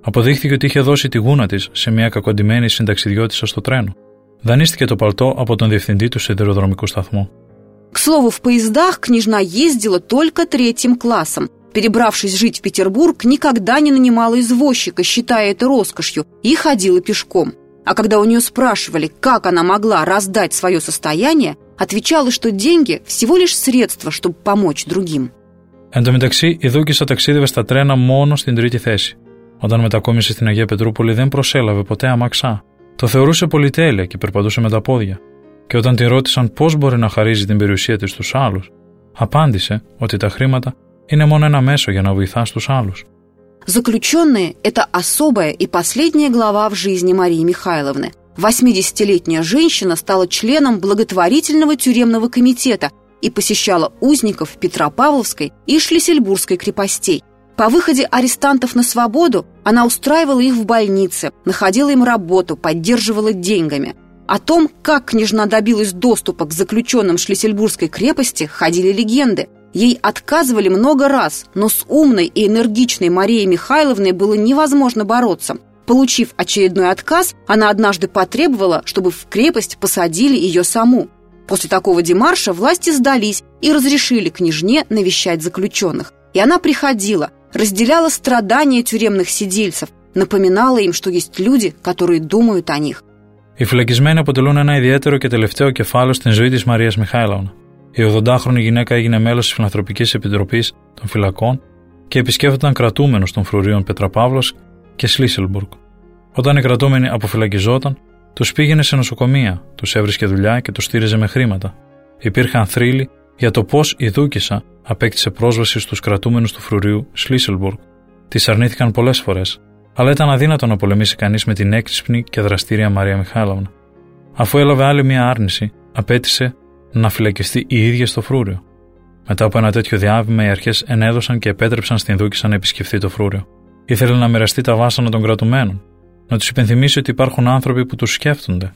Αποδείχθηκε ότι είχε δώσει τη γούνα της σε μια κακοντημένη συνταξιδιώτισσα στο τρένο. Δανείστηκε το παλτό από τον διευθυντή του σιδηροδρομικού σταθμού. К слову, в поездах княжна ездила только третьим классом. Перебравшись жить в Петербург, никогда не нанимала извозчика, считая это роскошью, и ходила пешком. А когда у нее спрашивали, как она могла раздать свое состояние, отвечала, что деньги всего лишь средство, чтобы помочь другим. Εν τω μεταξύ, η Δούκισσα ταξίδευε στα τρένα μόνο στην τρίτη θέση. Όταν μετακόμισε στην Αγία Πετρούπολη, δεν προσέλαβε ποτέ αμαξά. Το θεωρούσε πολυτέλεια και περπατούσε με τα πόδια. Και όταν τη ρώτησαν πώς μπορεί να χαρίζει την περιουσία της στους άλλους, απάντησε ότι τα χρήματα είναι μόνο ένα μέσο για να βοηθά στους άλλους. Заключенные – это особая и последняя глава в жизни Марии Михайловны. восьмидесятилетняя женщина стала членом благотворительного тюремного комитета и посещала узников Петропавловской и Шлиссельбургской крепостей. По выходе арестантов на свободу она устраивала их в больнице, находила им работу, поддерживала деньгами. О том, как княжна добилась доступа к заключенным Шлиссельбургской крепости, ходили легенды. Ей отказывали много раз, но с умной и энергичной Марией Михайловной было невозможно бороться. Получив очередной отказ, она однажды потребовала, чтобы в крепость посадили ее саму. После такого демарша власти сдались и разрешили княжне навещать заключенных. И она приходила, разделяла страдания тюремных сидельцев, напоминала им, что есть люди, которые думают о них. Οι φυλακισμένοι αποτελούν ένα ιδιαίτερο και τελευταίο κεφάλαιο στην ζωή της Μαρίας Μιχάηλοβνα. Η ογδοντάχρονη γυναίκα έγινε μέλος της Φιλανθρωπικής Επιτροπής των Φυλακών και επισκέφτονταν κρατούμενους των φρουρίων Πετραπαύλος και Σλίσελμπουργκ. Όταν οι κρατούμενοι αποφυλακιζόταν, τους πήγαινε σε νοσοκομεία, τους έβρισκε δουλειά και τους στήριζε με χρήματα. Υπήρχαν θρύλοι για το πώς η Δούκισσα απέκτησε πρόσβαση στους κρατούμενους του φρουρίου Σλίσελμπουργκ. Της αρνήθηκαν πολλές φορές, αλλά ήταν αδύνατο να πολεμήσει κανείς με την έξυπνη και δραστήρια Μαρία Μιχάηλοβνα. Αφού έλαβε άλλη μια άρνηση, απέτησε να φυλακιστεί η ίδια στο φρούριο. Μετά από ένα τέτοιο διάβημα, οι αρχές ενέδωσαν και επέτρεψαν στην Δούκισσα να επισκεφθεί το φρούριο. Ήθελε να μοιραστεί τα βάσανα των κρατουμένων, να τους υπενθυμίσει ότι υπάρχουν άνθρωποι που τους σκέφτονται.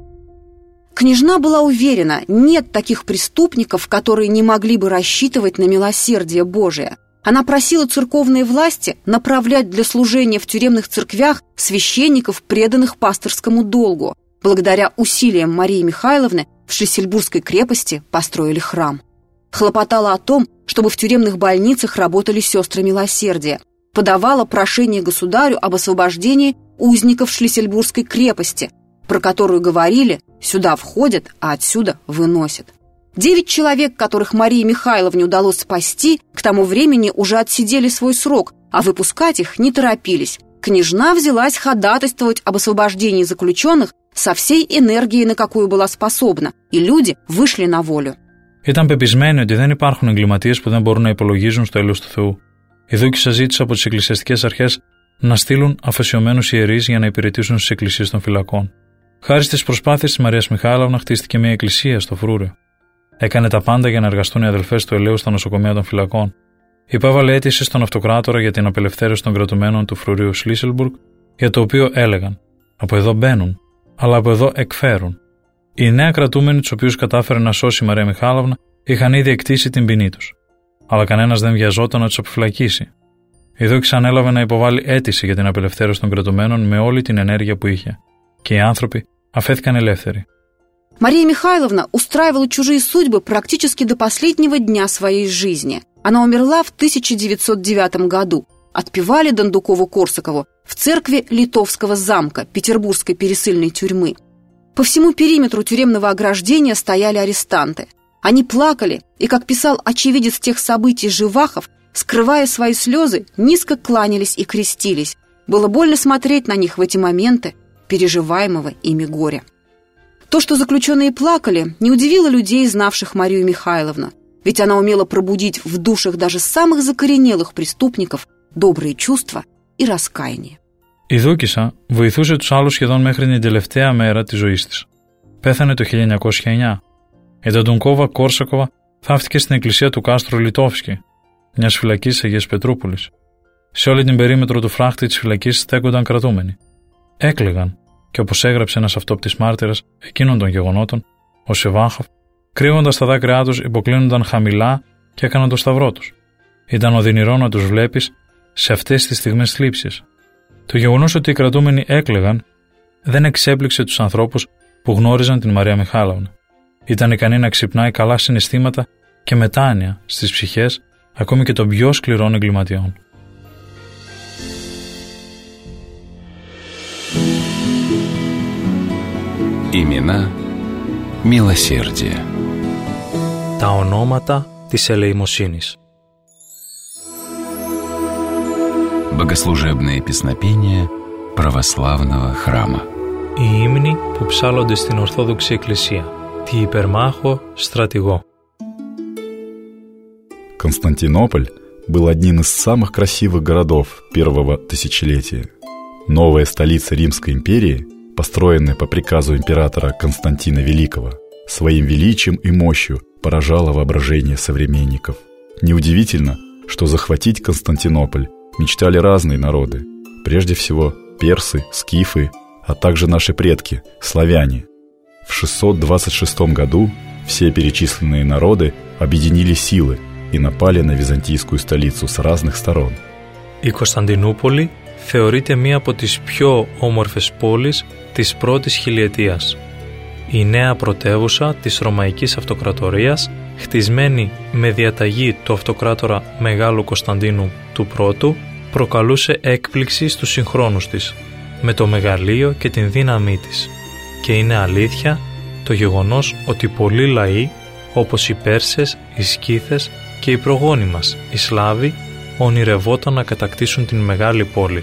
Княжна была уверена, нет таких преступников, которые не могли бы рассчитывать на милосердие Божие. Она просила церковные власти направлять для служения в тюремных церквях священников, преданных пасторскому долгу. Благодаря усилиям Марии Михайловны в Шлиссельбургской крепости построили храм. Хлопотала о том, чтобы в тюремных больницах работали сестры милосердия. Подавала прошение государю об освобождении узников Шлиссельбургской крепости, про которую говорили, сюда входят, а отсюда выносят. Девять человек, которых Марии Михайловне удалось спасти, к тому времени уже отсидели свой срок, а выпускать их не торопились. Княжна взялась ходатайствовать об освобождении заключенных со всей энергией, на какую была способна, и люди вышли на волю. Ήταν πεπισμένη ότι δεν υπάρχουν εγκληματίες που δεν μπορούν να υπολογίζουν στο έλεος του Θεού. Η Δούκισσα ζήτησε από τις εκκλησιαστικές αρχές να στείλουν αφεσιωμένους ιερείς για να υπηρετήσουν στις εκκλησίες των φυλακών. Χάρη στις προσπάθειες της Μαρίας Μιχάηλοβνα, χτίστηκε μια εκκλησία στο φρούριο. Έκανε τα πάντα για να εργαστούν οι αδελφές του ελαίου στα νοσοκομεία των φυλακών. Υπέβαλε αίτηση στον αυτοκράτορα για την απελευθέρωση των κρατουμένων του φρουρίου Σλίσελμπουργκ, για το οποίο έλεγαν: από εδώ μπαίνουν, αλλά από εδώ εκφέρουν. Οι νέα κρατούμενοι, τους οποίους κατάφερε να σώσει η Μαρία Μιχάηλοβνα, είχαν ήδη εκτίσει την ποινή τους. Αλλά κανένας δεν βιαζόταν να τους αποφυλακίσει. Η Δούκισσα ανέλαβε να υποβάλει αίτηση για την απελευθέρωση των κρατουμένων με όλη την ενέργεια που είχε. Και οι άνθρωποι αφέθηκαν ελεύθεροι. Мария Михайловна устраивала чужие судьбы практически до последнего дня своей жизни. Она умерла в тысяча девятьсот девятом году. Отпевали Дондукову-Корсакову в церкви Литовского замка, петербургской пересыльной тюрьмы. По всему периметру тюремного ограждения стояли арестанты. Они плакали, и, как писал очевидец тех событий Живахов, скрывая свои слезы, низко кланялись и крестились. Было больно смотреть на них в эти моменты переживаемого ими горя. То, что заключенные плакали, не удивило людей, знавших Марию Михайловну, ведь она умела пробудить в душах даже самых закоренелых преступников добрые чувства и раскаяние. Η Δούκισσα βοηθούσε τους άλλους σχεδόν μέχρι την τελευταία μέρα της ζωής της. Πέθανε το χίλια εννιακόσια εννιά. Η Ντοντουκόβα-Κόρσακοβα θαύτηκε στην εκκλησία του κάστρου Λιτόφσκι, μιας φυλακής της Αγίας Πετρούπολης. Σε όλη την περίμετρο του φράχτη της φυλακής στέκονταν κρατούμενοι. Έκλαιγαν, και όπως έγραψε ένας αυτόπτης μάρτυρας εκείνων των γεγονότων, ο Σεβάχοφ, κρύβοντας τα δάκρυά τους, υποκλίνονταν χαμηλά και έκαναν το σταυρό τους. Ήταν οδυνηρό να τους βλέπεις σε αυτές τις στιγμές θλίψης. Το γεγονός ότι οι κρατούμενοι έκλαιγαν δεν εξέπληξε τους ανθρώπους που γνώριζαν την Μαρία Μιχάλαυνα. Ήταν ικανή να ξυπνάει καλά συναισθήματα και μετάνοια στις ψυχές ακόμη και των πιο σκληρών εγκληματιών. Имена милосердия. Τα ονόματα της ελεημοσύνης. Богослужебные песнопения православного храма. Οι ύμνοι που ψάλλονται στην Ορθόδοξη Εκκλησία. Τη υπερμάχο στρατηγό. Константинополь был одним из самых красивых городов первого тысячелетия. Новая столица Римской империи, построенная по приказу императора Константина Великого, своим величием и мощью поражала воображение современников. Неудивительно, что захватить Константинополь мечтали разные народы, прежде всего персы, скифы, а также наши предки, славяне. В шестьсот двадцать шестом году все перечисленные народы объединили силы и напали на βυζαντийскую στолицу с разных сторон. Η Κωνσταντινούπολη θεωρείται μία από τις πιο όμορφες πόλεις της πρώτης χιλιετίας. Η νέα πρωτεύουσα της Ρωμαϊκής Αυτοκρατορίας, χτισμένη με διαταγή του αυτοκράτορα Μεγάλου Κωνσταντίνου του Πρώτου, προκαλούσε έκπληξη στους συγχρόνους της, με το μεγαλείο και την δύναμή της. Και είναι αλήθεια το γεγονός ότι πολλοί λαοί, όπως οι Πέρσες, οι Σκύθες και οι προγόνοι μας, οι Σλάβοι, ονειρευόταν να κατακτήσουν την μεγάλη πόλη.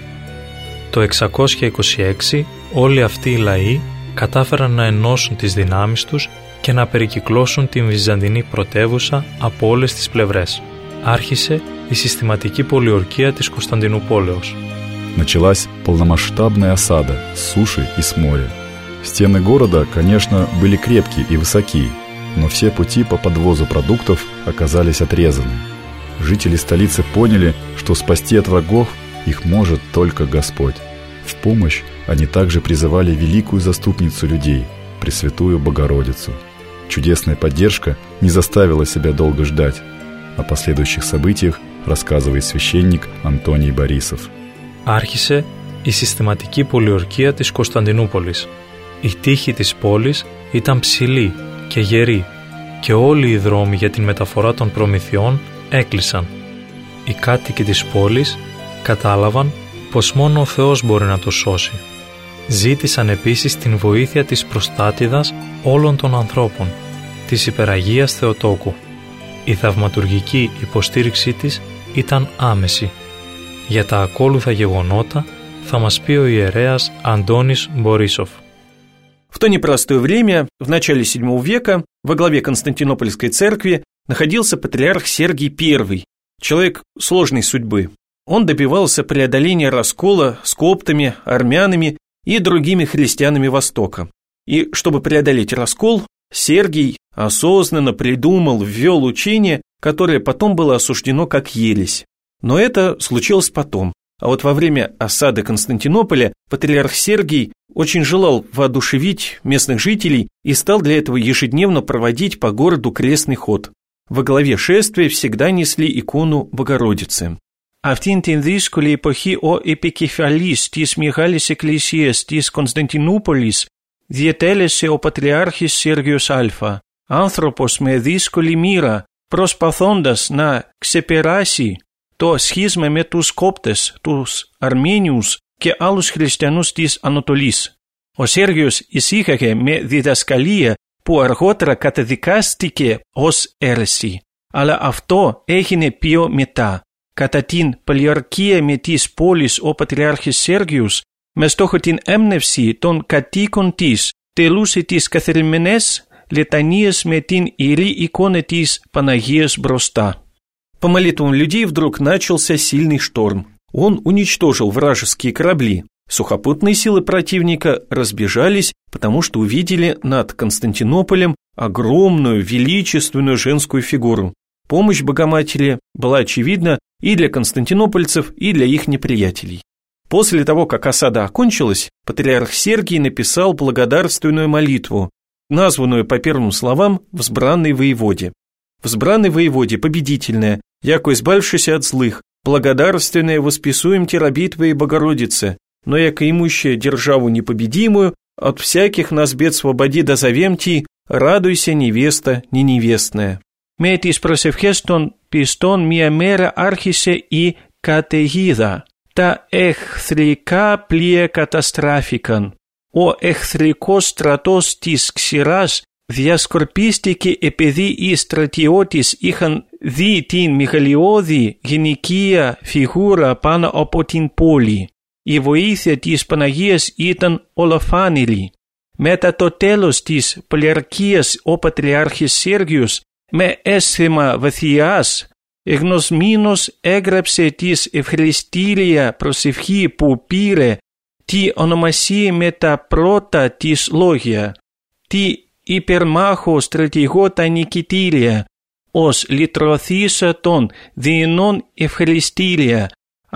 Το εξακόσια είκοσι έξι όλοι αυτοί οι λαοί κατάφεραν να ενώσουν τις δυνάμεις τους και να περικυκλώσουν την βυζαντινή πρωτεύουσα από όλες τις πλευρές. Άρχισε η συστηματική πολιορκία της Κωνσταντινούπολεως. Началась полномасштабная осада с суши и с моря. Стены города, конечно, были крепкие и высокие, но все пути по подвозу продуктов оказались отрезаны. Жители столицы поняли, что спасти от врагов их может только Господь. В помощь они также призывали великую заступницу людей, Пресвятую Богородицу. Чудесная поддержка не заставила себя долго ждать. О последующих событиях рассказывает священник Антоний Борисов. Άρχισε η συστηματική πολιορκία της Κωνσταντινούπολης. Η τύχη της πόλης ήταν ψηλή και γερή και όλοι οι δρόμοι για την μεταφορά των προμηθειών έκλεισαν. Οι κάτοικοι της πόλης κατάλαβαν πως μόνο ο Θεός μπορεί να το σώσει. Ζήτησαν επίσης την βοήθεια της προστάτηδας όλων των ανθρώπων, της Υπεραγίας Θεοτόκου. Η θαυματουργική υποστήριξή της ήταν άμεση. Για τα ακόλουθα γεγονότα θα μας πει ο ιερέας Антонис Борисов. В то непростое время, в начале седьмого века, во главе Константинопольской церкви находился патриарх Сергий Первый, человек сложной судьбы. Он добивался преодоления раскола с коптами, армянами и другими христианами Востока. И чтобы преодолеть раскол, Сергий осознанно придумал, ввел учение, которое потом было осуждено как ересь. Но это случилось потом. А вот во время осады Константинополя патриарх Сергий очень желал воодушевить местных жителей и стал для этого ежедневно проводить по городу крестный ход. Во главе шествия всегда несли икону Богородицы. Αυτήν την δύσκολη εποχή ο επικεφαλής της Μεγάλης Εκκλησίας της Κωνσταντινούπολης διετέλεσε ο Πατριάρχης Σέργιος Α, άνθρωπος με δύσκολη μοίρα, προσπαθώντας να ξεπεράσει το σχίσμα με τους Κόπτες, τους Αρμένιους και άλλους χριστιανούς της Ανατολής. Ο Σέργιος ησύχαγε με διδασκαλία που αργότερα καταδικάστηκε ως αίρεση, αλλά αυτό έγινε πιο μετά. Κατά την πολιορκία με της πόλης ο Πατριάρχης Σέργιος, με στόχο την έμπνευση των κατοίκων της, τελούσε τις καθημερινές λετανίες με την ιερή εικόνα της Παναγίας μπροστά. По молитвам людей вдруг начался сильный шторм. Он уничтожил вражеские корабли. Сухопутные силы противника разбежались, потому что увидели над Константинополем огромную, величественную женскую фигуру. Помощь Богоматери была очевидна и для константинопольцев, и для их неприятелей. После того, как осада окончилась, патриарх Сергий написал благодарственную молитву, названную по первым словам «Взбранный воеводе». «Взбранный воеводе» победительная, яко избавившийся от злых, благодарственное восписуем те раби Твоей Богородице, но яко имущая державу непобедимую, от всяких нас бед свободи дозовем ти, радуйся, невеста не невестная. Метис просевхестон пистон мия мера архисе и категида, та εχθρικά πλοία καταστράφηκαν. Ο εχθρικός στρατός της ξηράς διασκορπίστηκε επειδή οι στρατιώτες είχαν δει την μεγαλειώδη γυναικεία φιγούρα πάνω από την πόλη. Η βοήθεια της Παναγίας ήταν ολοφάνερη. Μετά το τέλος της πολιαρχίας ο Πατριάρχης Σέργιος με αίσθημα βαθιάς εγνωσμένος έγραψε της ευχαριστήρια προσευχή που πήρε τη ονομασία με τα πρώτα της λόγια, τη υπερμάχο στρατηγό τα νικητήρια, ως λυτρωθήσα των διενών ευχαριστήρια,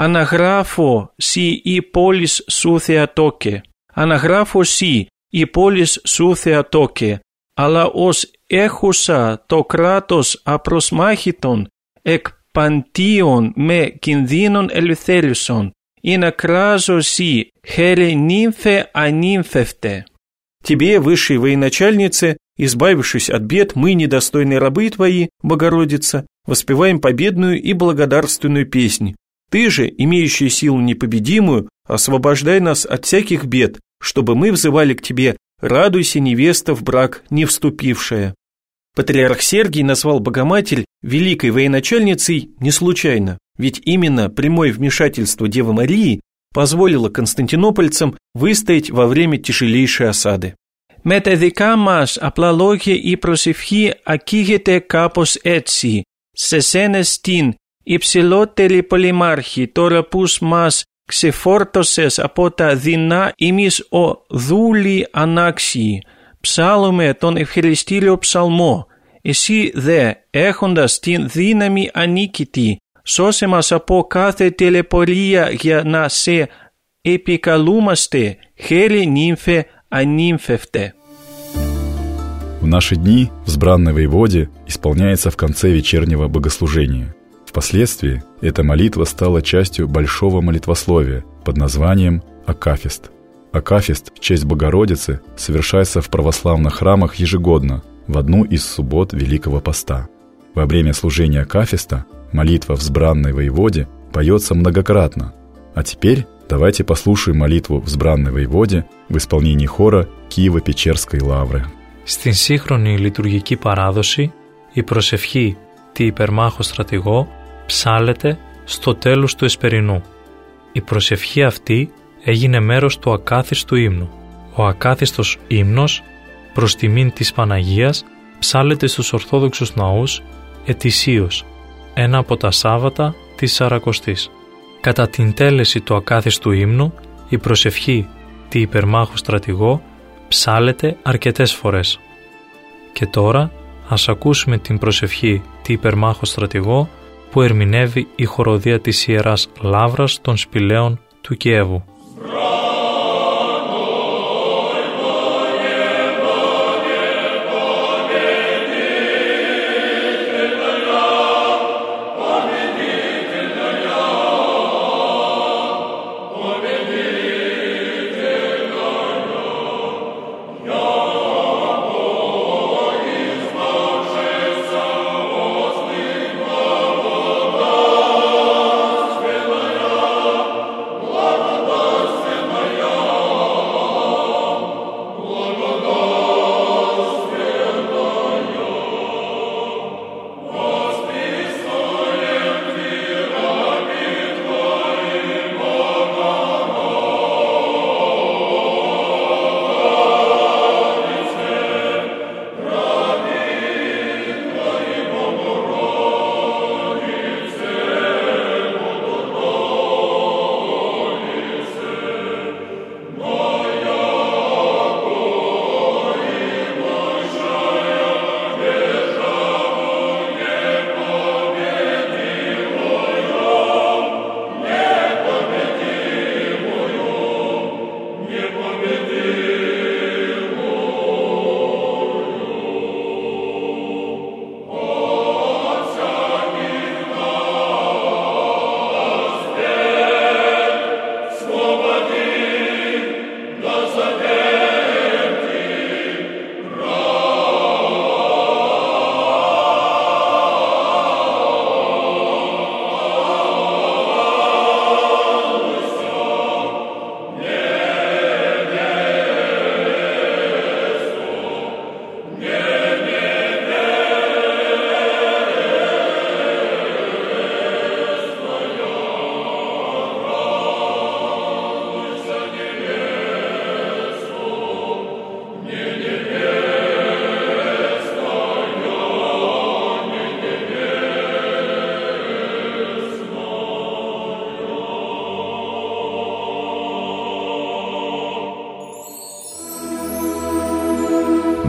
αναγράφω σοι η πόλης σου Θεατόκε, αναγράφω σοι η πόλης σου Θεατόκε, αλλά ως έχουσα το κράτος απροσμάχητον εκ παντίων με κινδύνων ελευθέρωσον, и на кражу си, хере нимфе анимфевте. Тебе, высшей военачальнице, избавившись от бед, мы, недостойные рабы твои, Богородица, воспеваем победную и благодарственную песнь. Ты же, имеющая силу непобедимую, освобождай нас от всяких бед, чтобы мы взывали к тебе: радуйся, невеста в брак не вступившая. Патриарх Сергий назвал Богоматерь великой военачальницей не случайно, ведь именно прямое вмешательство Девы Марии позволило константинопольцам выстоять во время тяжелейшей осады. Με τα δικά μας απλά λόγια η προσευχή ακήγεται κάπως έτσι. Σε σένα στην υψηλότερη πολυμάρχη, τώρα που μας ξεφόρτωσες από τα δεινά ημείς ο δούλοι ανάξιοι, ψάλλουμε τον ευχαριστήριο ψαλμό. Εσύ δε, έχοντας την δύναμη ανίκητη, σώσε μας από κάθε τελεπορία για να σε επικαλούμαστε, χέρι νύμφε анимфевте. В наши дни взбранной воеводе исполняется в конце вечернего богослужения. Впоследствии эта молитва стала частью большого молитвословия под названием Акафист. Акафист в честь Богородицы совершается в православных храмах ежегодно в одну из суббот Великого Поста. Во время служения Акафиста молитва взбранной воеводе поется многократно. А теперь давайте послушаем молитву взбранной воеводе в исполнении хора Κιєво-Πечерской Λαύρы. Στην σύγχρονη λειτουργική παράδοση, η προσευχή «Τι υπερμάχο στρατηγό» ψάλλεται στο τέλος του εσπερινού. Η προσευχή αυτή έγινε μέρος του ακάθιστου ύμνου. Ο ακάθιστος ύμνος προς τιμήν της Παναγίας ψάλλεται στους Ορθόδοξους ναούς ετησίως, ένα από τα Σάββατα της Σαρακοστής. Κατά την τέλεση του ακάθιστου ύμνου, η προσευχή «Τι υπερμάχο στρατηγό» ψάλλεται αρκετές φορές. Και τώρα ας ακούσουμε την προσευχή «Τι υπερμάχο στρατηγό» που ερμηνεύει η χοροδία της Ιεράς Λαύρας των Σπηλαίων του Κιέβου. Blah, blah, blah.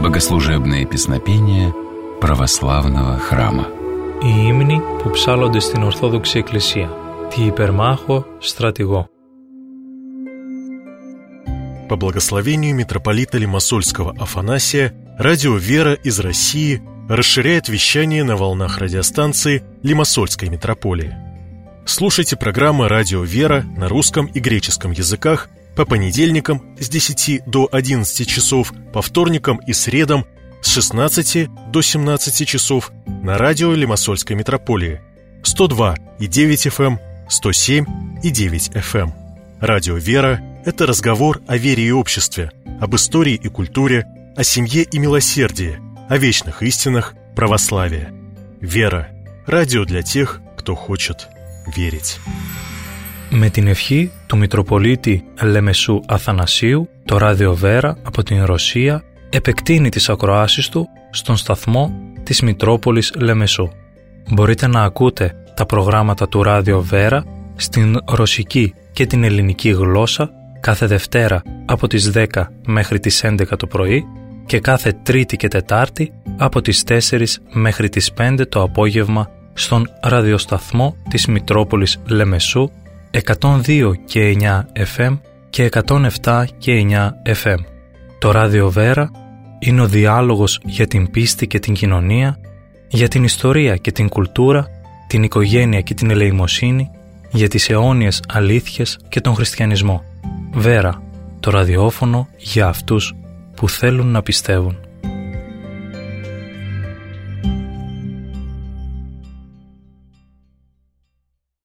Богослужебные песнопения православного храма. Οι ύμνοι που ψάλλονται στην Ορθόδοξη Εκκλησία. Τη υπερμάχο στρατηγό. По благословению митрополита Лимассольского Афанасия, радио «Вера» из России расширяет вещание на волнах радиостанции Лимассольской митрополии. Слушайте программы «Радио «Вера» на русском и греческом языках по понедельникам с десяти до одиннадцати часов, по вторникам и средам с шестнадцати до семнадцати часов на радио Лимассольской митрополии сто два и девять эф эм, сто семь и девять эф эм. Радио «Вера» — это разговор о вере и обществе, об истории и культуре, о семье и милосердии, о вечных истинах православия. «Вера» — радио для тех, кто хочет верить. Με την ευχή του Μητροπολίτη Λεμεσού Αθανασίου, το ράδιο Βέρα από την Ρωσία επεκτείνει τις ακροάσεις του στον σταθμό της Μητρόπολης Λεμεσού. Μπορείτε να ακούτε τα προγράμματα του ράδιο Βέρα στην ρωσική και την ελληνική γλώσσα κάθε Δευτέρα από τις δέκα μέχρι τις έντεκα το πρωί και κάθε Τρίτη και Τετάρτη από τις τέσσερις μέχρι τις πέντε το απόγευμα στον ραδιοσταθμό της Μητρόπολης Λεμεσού εκατόν δύο και εννιά εφ εμ και εκατόν επτά και εννιά εφ εμ. Το ράδιο Βέρα είναι ο διάλογος για την πίστη και την κοινωνία, για την ιστορία και την κουλτούρα, την οικογένεια και την ελεημοσύνη, για τις αιώνιες αλήθειες και τον χριστιανισμό. Βέρα, το ραδιόφωνο για αυτούς που θέλουν να πιστεύουν.